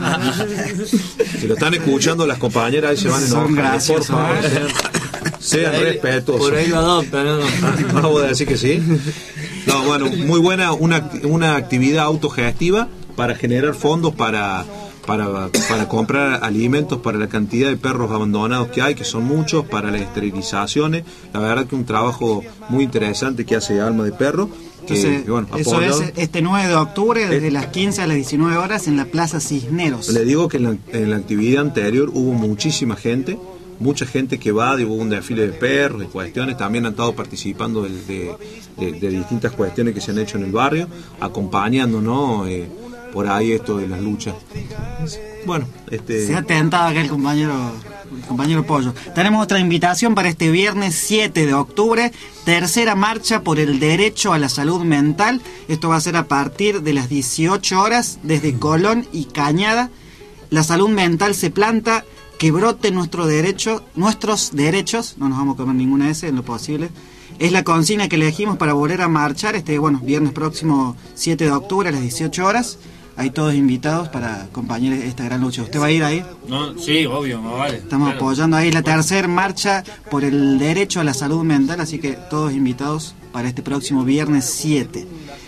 Si lo están escuchando las compañeras, ahí se van a enojar, por favor. Sean respetuosos. Por ahí lo adoptan, ¿no? Vamos a decir que sí. No, bueno, muy buena, una, una actividad autogestiva para generar fondos para, para, para comprar alimentos para la cantidad de perros abandonados que hay, que son muchos, para las esterilizaciones. La verdad que un trabajo muy interesante que hace Alma de Perro. Que, Entonces, que, bueno, eso apoyado. es este nueve de octubre, desde eh, las quince a las diecinueve horas, en la Plaza Cisneros. Le digo que en la, en la actividad anterior hubo muchísima gente, mucha gente que va, hubo un desfile de perros, de cuestiones, también han estado participando de, de, de, de distintas cuestiones que se han hecho en el barrio, acompañándonos eh, por ahí esto de las luchas. Bueno, este... Se ha tentado aquel compañero compañero Pollo. Tenemos otra invitación para este viernes siete de octubre, tercera marcha por el derecho a la salud mental. Esto va a ser a partir de las dieciocho horas desde Colón y Cañada. La salud mental se planta, que brote nuestro derecho, nuestros derechos, no nos vamos a comer ninguna S en lo posible. Es la consigna que elegimos para volver a marchar este bueno viernes próximo siete de octubre a las dieciocho horas. Hay todos invitados para acompañar esta gran lucha. ¿Usted va a ir ahí? No, sí, obvio, no vale. Estamos claro. apoyando ahí la tercera marcha por el derecho a la salud mental, así que todos invitados para este próximo viernes siete.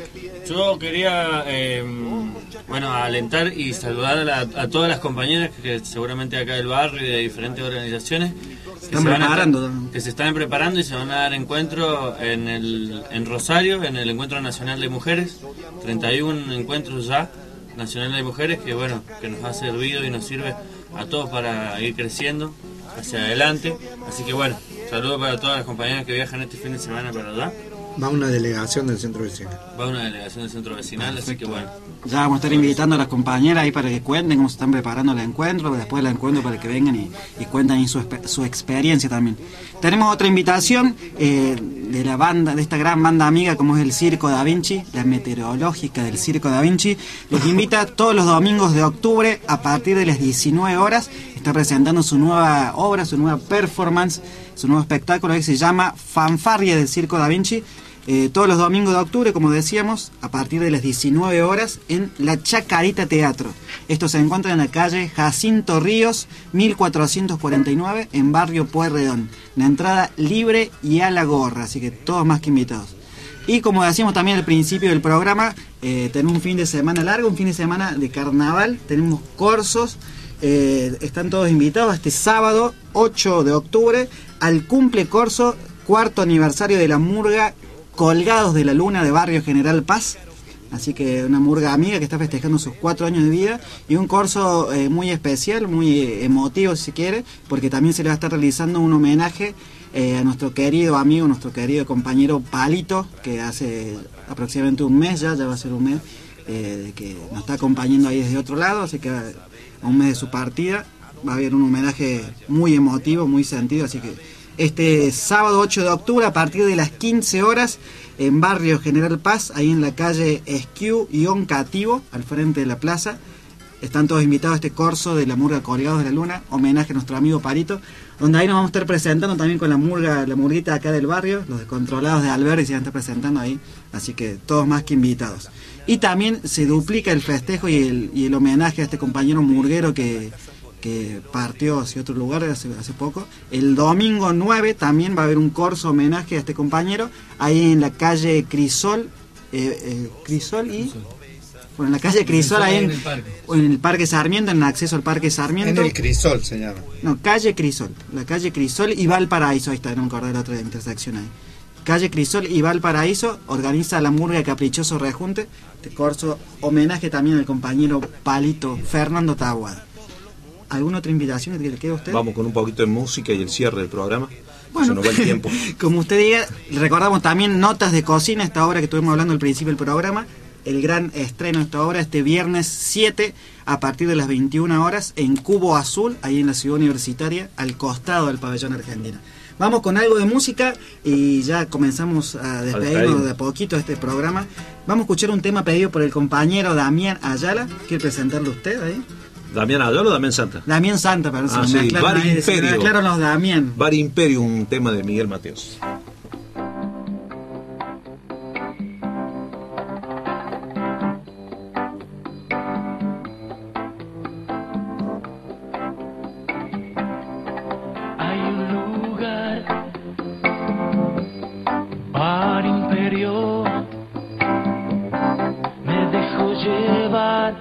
Yo quería, eh, bueno, alentar y saludar a, la, a todas las compañeras que seguramente acá del barrio y de diferentes organizaciones que Están se, van preparando. a, que se están preparando y se van a dar encuentro en, el, en Rosario, en el Encuentro Nacional de Mujeres, treinta y uno encuentros ya Nacional de Mujeres, que bueno, que nos ha servido y nos sirve a todos para ir creciendo hacia adelante. Así que bueno, saludos para todas las compañeras que viajan este fin de semana para allá. Va una delegación del centro vecinal. Va una delegación del centro vecinal, Perfecto. así que bueno. Ya vamos a estar invitando a las compañeras ahí para que cuenten cómo se están preparando el encuentro, después del encuentro para que vengan y, y cuenten ahí su, su experiencia también. Tenemos otra invitación eh, de la banda, de esta gran banda amiga como es el Circo Da Vinci, la meteorológica del Circo Da Vinci. Los invita todos los domingos de octubre a partir de las diecinueve horas. Está presentando su nueva obra, su nueva performance, su nuevo espectáculo que se llama Fanfarria del Circo Da Vinci. Eh, todos los domingos de octubre, como decíamos, a partir de las diecinueve horas en La Chacarita Teatro. Esto se encuentra en la calle Jacinto Ríos, mil cuatrocientos cuarenta y nueve, en barrio Pueyrredón. La entrada libre y a la gorra, así que todos más que invitados. Y como decíamos también al principio del programa, eh, tenemos un fin de semana largo, un fin de semana de carnaval, tenemos corsos, eh, están todos invitados este sábado ocho de octubre al cumple corso, cuarto aniversario de la murga Colgados de la Luna de Barrio General Paz. Así que una murga amiga que está festejando sus cuatro años de vida y un corso eh, muy especial, muy eh, emotivo si se quiere, porque también se le va a estar realizando un homenaje eh, a nuestro querido amigo, nuestro querido compañero Palito, que hace aproximadamente un mes ya, ya va a ser un mes, eh, de que nos está acompañando ahí desde otro lado, así que a un mes de su partida va a haber un homenaje muy emotivo, muy sentido, así que este sábado ocho de octubre a partir de las quince horas en Barrio General Paz, ahí en la calle Esquiu y Oncativo, al frente de la plaza. Están todos invitados a este corso de la murga Colgados de la Luna, homenaje a nuestro amigo Parito, donde ahí nos vamos a estar presentando también con la murga, la murguita acá del barrio, los descontrolados de Alberdi se van a estar presentando ahí, así que todos más que invitados. Y también se duplica el festejo y el, y el homenaje a este compañero murguero que... que partió hacia otro lugar hace, hace poco. El domingo nueve también va a haber un corso homenaje a este compañero, ahí en la calle Crisol, eh, eh, Crisol y... Bueno, en la calle Crisol, ahí en, en, el parque. en el Parque Sarmiento, en el acceso al Parque Sarmiento. En el Crisol se llama. No, calle Crisol, la calle Crisol y Valparaíso, ahí está, no me acordé de la otra intersección ahí. Calle Crisol y Valparaíso, organiza la murga Caprichoso Rejunte, este corso homenaje también al compañero Palito Fernando Tahuada. ¿Alguna otra invitación que le quede a usted? Vamos con un poquito de música y el cierre del programa. Bueno, se nos va el tiempo. Como usted diga, recordamos también Notas de Cocina, esta obra que estuvimos hablando al principio del programa. El gran estreno de esta obra este viernes siete a partir de las veintiuna horas en Cubo Azul, ahí en la ciudad universitaria, al costado del pabellón argentino. Vamos con algo de música y ya comenzamos a despedirnos de a poquito de este programa. Vamos a escuchar un tema pedido por el compañero Damián Ayala. ¿Quiere presentarlo usted ahí? ¿Damián Ayala o Damián Santa? Damián Santa, pero ah, se me sí, Bar Imperio. Me aclaran los Damián. Bar Imperio, un tema de Miguel Mateos. Hay un lugar, Bar Imperio, me dejo llevar.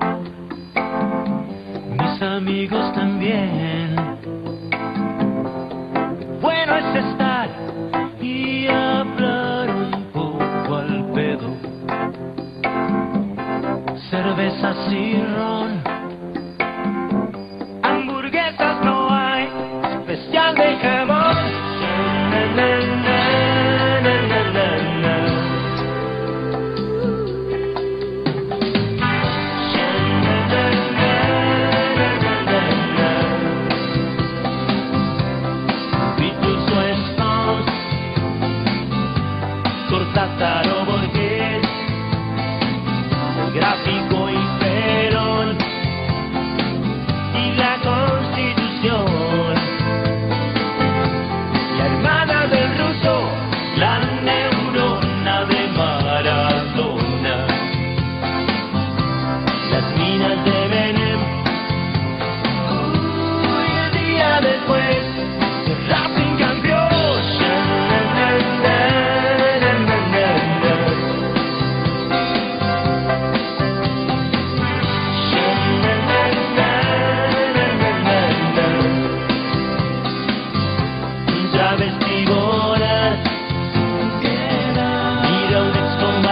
Amigos también. Bueno es estar y hablar un poco al pedo. Cervezas y ron, hamburguesas no hay, especial de jamón. Na, na, na, na, na, na, na.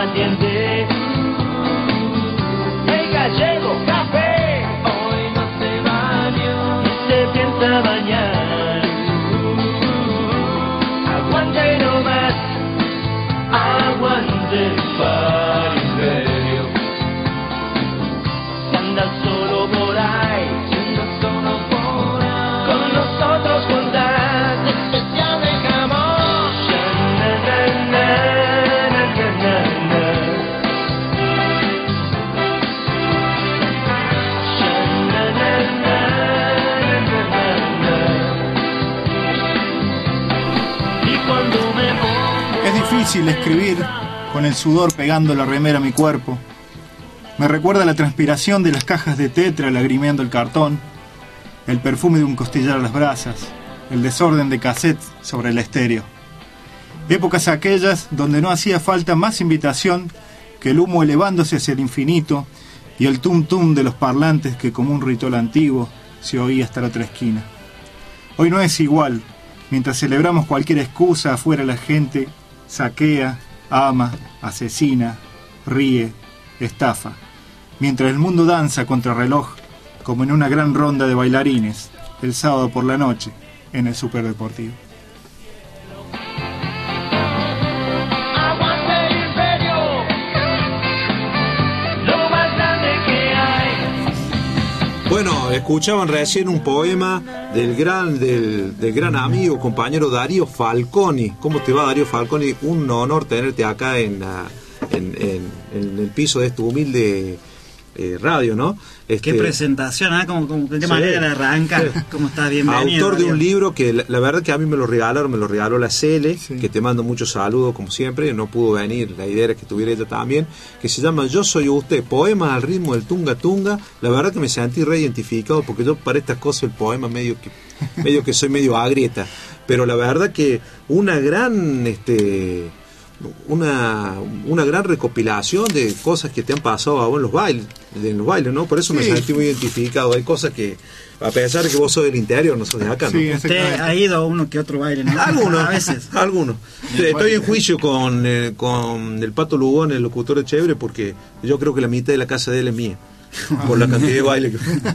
naciente. El gallego café hoy no se bañó y se piensa bañar. Aguante nomás, aguante para el imperio. Si andas solo por ahí, si andas solo por ahí, con nosotros contás especial de jamón. Na, na, na, na, na, na, na. Na, na, na, na, na, na. Y cuando me pongo Es difícil escribir con el sudor pegando la remera a mi cuerpo. Me recuerda la transpiración de las cajas de tetra lagrimeando el cartón, el perfume de un costillar a las brasas, el desorden de cassettes sobre el estéreo. Épocas aquellas donde no hacía falta más invitación que el humo elevándose hacia el infinito y el tum tum de los parlantes que como un ritual antiguo se oía hasta la otra esquina. Hoy no es igual. Mientras celebramos cualquier excusa, afuera la gente saquea, ama, asesina, ríe, estafa. Mientras el mundo danza contra reloj, como en una gran ronda de bailarines, el sábado por la noche, en el superdeportivo. aguante el imperio, lo más grande que hay. Bueno, escuchaban recién un poema del gran, del, del gran amigo, compañero Darío Falconi. ¿Cómo te va, Darío Falconi? Un honor tenerte acá en, la- en, en- en el piso de este humilde eh, radio, ¿no? Este, Qué presentación, ¿eh? ¿Cómo, cómo- de qué Sí. manera la arranca? Sí. ¿Cómo estás? Bienvenido. Autor de un Darío. libro que la, la verdad que a mí me lo regalaron, me lo regaló la Cele, que te mando muchos saludos como siempre, no pudo venir, la idea era que estuviera ella también, que se llama Yo soy usted, poemas al ritmo del tunga tunga. La verdad que me sentí reidentificado porque yo para estas cosas el poema medio que medio que soy medio agrieta, pero la verdad que una gran este una, una gran recopilación de cosas que te han pasado a vos en los bailes, en los bailes, ¿no? Por eso me Sí. sentí muy identificado. Hay cosas que, a pesar de que vos sos del interior, no sos de acá, ¿no? Usted ha ido a uno que otro baile, ¿no? Algunos, A veces. algunos. Estoy en juicio con, eh, con el Pato Lugón, el locutor de Chévere, porque yo creo que la mitad de la casa de él es mía, por la cantidad de baile que...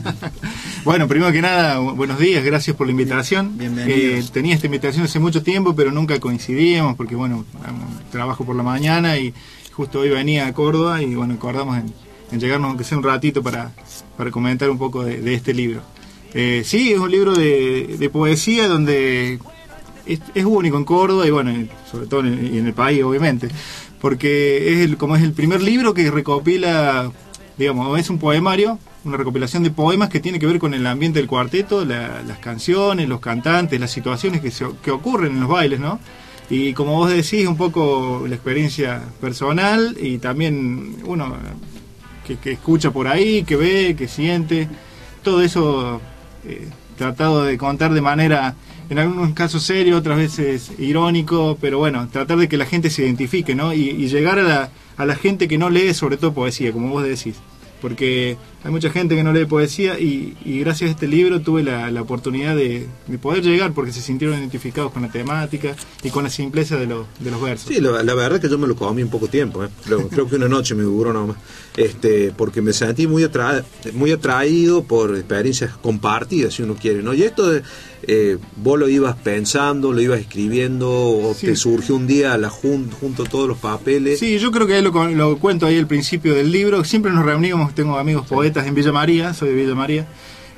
Bueno, primero que nada, bu- buenos días, gracias por la invitación. Bienvenidos. Eh, tenía esta invitación hace mucho tiempo, pero nunca coincidíamos porque, bueno, um, trabajo por la mañana y justo hoy venía a Córdoba y, bueno, acordamos en, en llegarnos, aunque sea un ratito, para, para comentar un poco de, de este libro. Eh, sí, es un libro de, de poesía donde es, es único en Córdoba y, bueno, y sobre todo en, y en el país, obviamente, porque es el, como es el primer libro que recopila, digamos, es un poemario, una recopilación de poemas que tiene que ver con el ambiente del cuarteto, la- las canciones, los cantantes, las situaciones que, se, que ocurren en los bailes, ¿no? Y como vos decís, un poco la experiencia personal y también uno que, que escucha por ahí, que ve, que siente, todo eso eh, tratado de contar de manera, en algunos casos serio, otras veces irónico, pero bueno, tratar de que la gente se identifique, ¿no? Y, y llegar a la, a la gente que no lee, sobre todo poesía, como vos decís. Porque hay mucha gente que no lee poesía y, y gracias a este libro tuve la, la oportunidad de, de poder llegar porque se sintieron identificados con la temática y con la simpleza de, los de los versos. Sí, la, la verdad que yo me lo comí en poco tiempo, ¿eh? Creo, creo que una noche me duró nomás, este, porque me sentí muy, atra muy atraído por experiencias compartidas, si uno quiere, ¿no? Y esto de, eh, vos lo ibas pensando, lo ibas escribiendo, o Sí. te surgió un día la jun junto todos los papeles. Sí, yo creo que lo, lo cuento ahí al principio del libro. Siempre nos reuníamos, tengo amigos poetas en Villa María, soy de Villa María,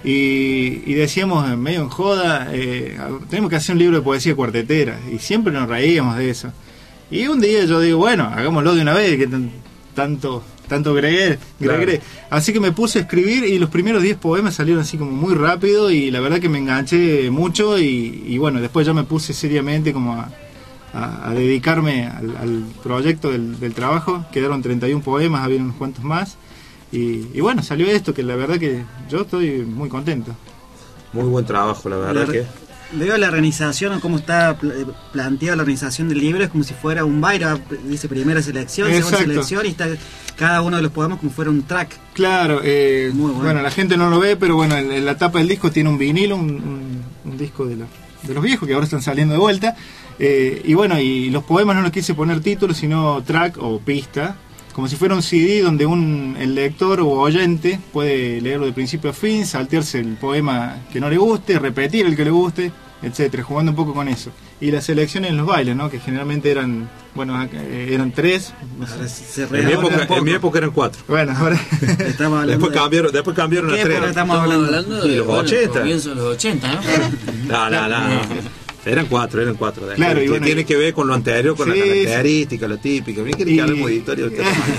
y, y decíamos medio en joda, eh, tenemos que hacer un libro de poesía cuartetera, y siempre nos reíamos de eso. Y un día yo digo, bueno, hagámoslo de una vez, que tan- tanto tanto gregué, gregué. Así que me puse a escribir y los primeros diez poemas salieron así como muy rápido y la verdad que me enganché mucho y, y bueno, después ya me puse seriamente como a, a, a dedicarme al, al proyecto del, del trabajo. Quedaron treinta y uno poemas, había unos cuantos más y, y bueno, salió esto que la verdad que yo estoy muy contento. Muy buen trabajo, la verdad La- que... Veo la organización, cómo está pl- planteada la organización del libro, es como si fuera un baile, dice primera selección, segunda Exacto. selección, y está cada uno de los poemas como si fuera un track. Claro, eh, Muy bueno. bueno, la gente no lo ve, pero bueno, en, en la tapa del disco tiene un vinilo, un, un- un disco de, la- de los viejos que ahora están saliendo de vuelta. Eh, y bueno, y los poemas no les quise poner título, sino track o pista. como si fuera un C D donde un, el lector o oyente puede leerlo de principio a fin, saltearse el poema que no le guste, repetir el que le guste, etcétera, jugando un poco con eso. Y las selecciones en los bailes, ¿no? Que generalmente eran, bueno, eh, eran tres. En mi, época, en mi época eran cuatro. Bueno, ahora después cambiaron, después cambiaron a tres. Estamos, estamos hablando de los bueno, ochenta. Comienzo de los ochenta, ¿no? No, no, no. Eran cuatro, eran cuatro. Claro, que y bueno, tiene que ver con lo anterior, con sí, la característica, sí. Lo típico. Mira que Y- hablemos de historia.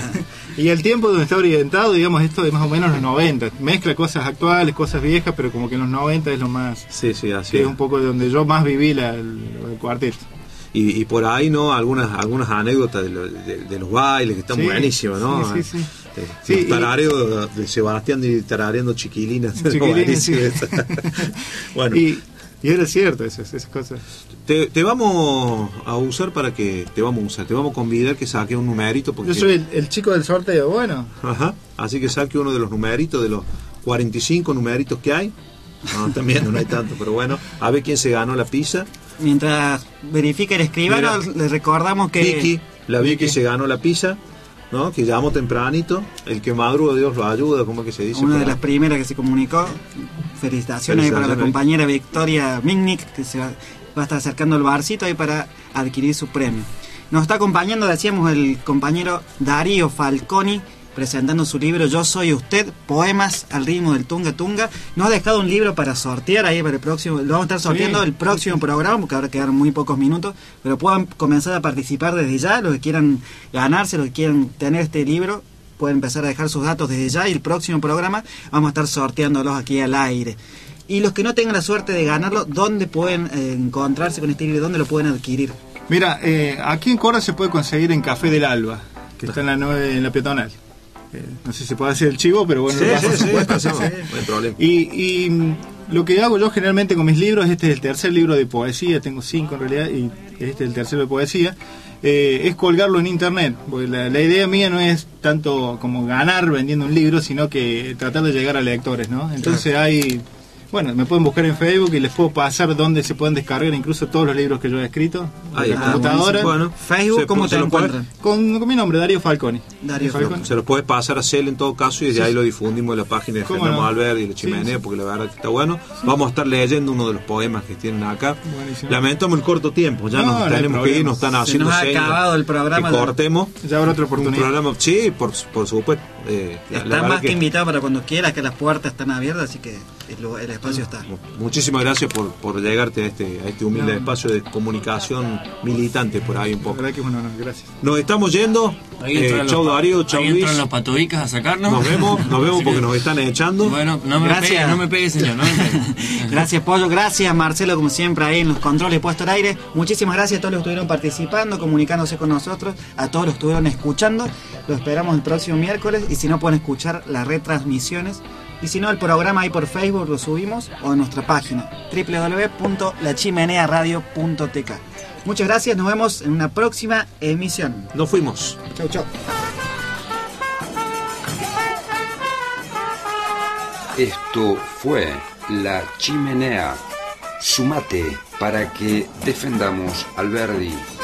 Y el tiempo donde está orientado, digamos, esto de más o menos los noventa. Mezcla cosas actuales, cosas viejas, pero como que en los noventa es lo más... Sí, sí, así que es es. un poco de donde yo más viví la, el, el cuarteto. Y, y por ahí, ¿no? Algunas algunas anécdotas de, lo- de, de los bailes que están Sí, buenísimas, ¿no? sí, sí, sí. Eh, Sí, los y- tarareos de Sebastián y tarareando chiquilinas. Chiquilines, sí. Buenísimo. Bueno, Y, y era cierto esas, esas cosas. te, te vamos a usar para que... Te vamos a usar, te vamos a convidar que saque un numerito. Porque, Yo soy el, el chico del sorteo, bueno. Ajá, así que saque uno de los numeritos, de los cuarenta y cinco numeritos que hay. No, también no hay tanto, pero bueno, a ver quién se ganó la pizza. Mientras verifica el escribano, Mira. les recordamos que... Vicky, la Vicky se ganó la pizza, ¿no? Que llamó tempranito. El que madruga, Dios lo ayuda, ¿cómo es que se dice? Una de Para- las primeras que se comunicó. Felicitaciones, ahí para la Felicitaciones. compañera Victoria Mignic, que se va, va a estar acercando al barcito ahí para adquirir su premio. Nos está acompañando, decíamos, el compañero Darío Falconi, presentando su libro Yo Soy Usted, poemas al ritmo del tunga tunga. Nos ha dejado un libro para sortear ahí para el próximo, lo vamos a estar sorteando Sí. el próximo programa, porque ahora quedaron muy pocos minutos, pero puedan comenzar a participar desde ya, los que quieran ganarse, los que quieran tener este libro, pueden empezar a dejar sus datos desde ya, y el próximo programa vamos a estar sorteándolos aquí al aire. Y los que no tengan la suerte de ganarlo, ¿dónde pueden eh, encontrarse con este libro? ¿Dónde lo pueden adquirir? Mira, eh, aquí en Córdoba se puede conseguir en Café del Alba, que está en la, nueve- en la peatonal. Eh, no sé si se puede hacer el chivo, pero bueno, Sí, lo sí, por sí, supuesto, pasamos, sí. no hay problema. Y, y mm, lo que hago yo generalmente con mis libros, este es el tercer libro de poesía, tengo cinco en realidad, y este es el tercero de poesía, eh, es colgarlo en internet, porque la, la idea mía no es tanto como ganar vendiendo un libro, sino que tratar de llegar a lectores, ¿no? Entonces hay... Bueno, me pueden buscar en Facebook y les puedo pasar dónde se pueden descargar incluso todos los libros que yo he escrito en Ahí la está. computadora. Bueno, Facebook, se- ¿cómo se te lo puede- encuentran? Con, con mi nombre, Darío Falconi. Darío Falconi. Se los puede pasar a Cel en todo caso y desde Sí, ahí sí. lo difundimos en la página de ¿Cómo Fernando no? Alberdi y la Sí, Chimenea, sí. porque la verdad que está bueno. Vamos a estar leyendo uno de los poemas que tienen acá. Buenísimo. Lamentamos el corto tiempo, ya No, nos no hay tenemos que ir, problema. nos están Se haciendo nos ha señas acabado el programa que de- cortemos. Ya habrá otra Un oportunidad. programa, sí, por, por supuesto. eh, la- la Está verdad más que invitado para cuando quieras, que las puertas están abiertas, así que el, lu- el espacio está. Muchísimas gracias por, por llegarte a este, a este humilde No. espacio de comunicación militante por ahí un La poco. verdad que es un honor, gracias. Nos estamos yendo. Ahí Eh, entran chau los, Darío, chau ahí Luis. entran los patobicas a sacarnos. Nos vemos, nos vemos Así porque que- nos están echando. Bueno, no me Gracias. pegue, no me pegue, señor. No me pegue. Gracias, Pollo. Gracias, Marcelo, como siempre, ahí en los controles puesto al aire. Muchísimas gracias a todos los que estuvieron participando, comunicándose con nosotros, a todos los que estuvieron escuchando. Los esperamos el próximo miércoles, y si no, pueden escuchar las retransmisiones. Y si no, el programa ahí por Facebook lo subimos, o en nuestra página doble u doble u doble u punto la chimenea radio punto t k. Muchas gracias, nos vemos en una próxima emisión. Nos fuimos. Chau, chau. Esto fue La Chimenea. Sumate para que defendamos Alberdi.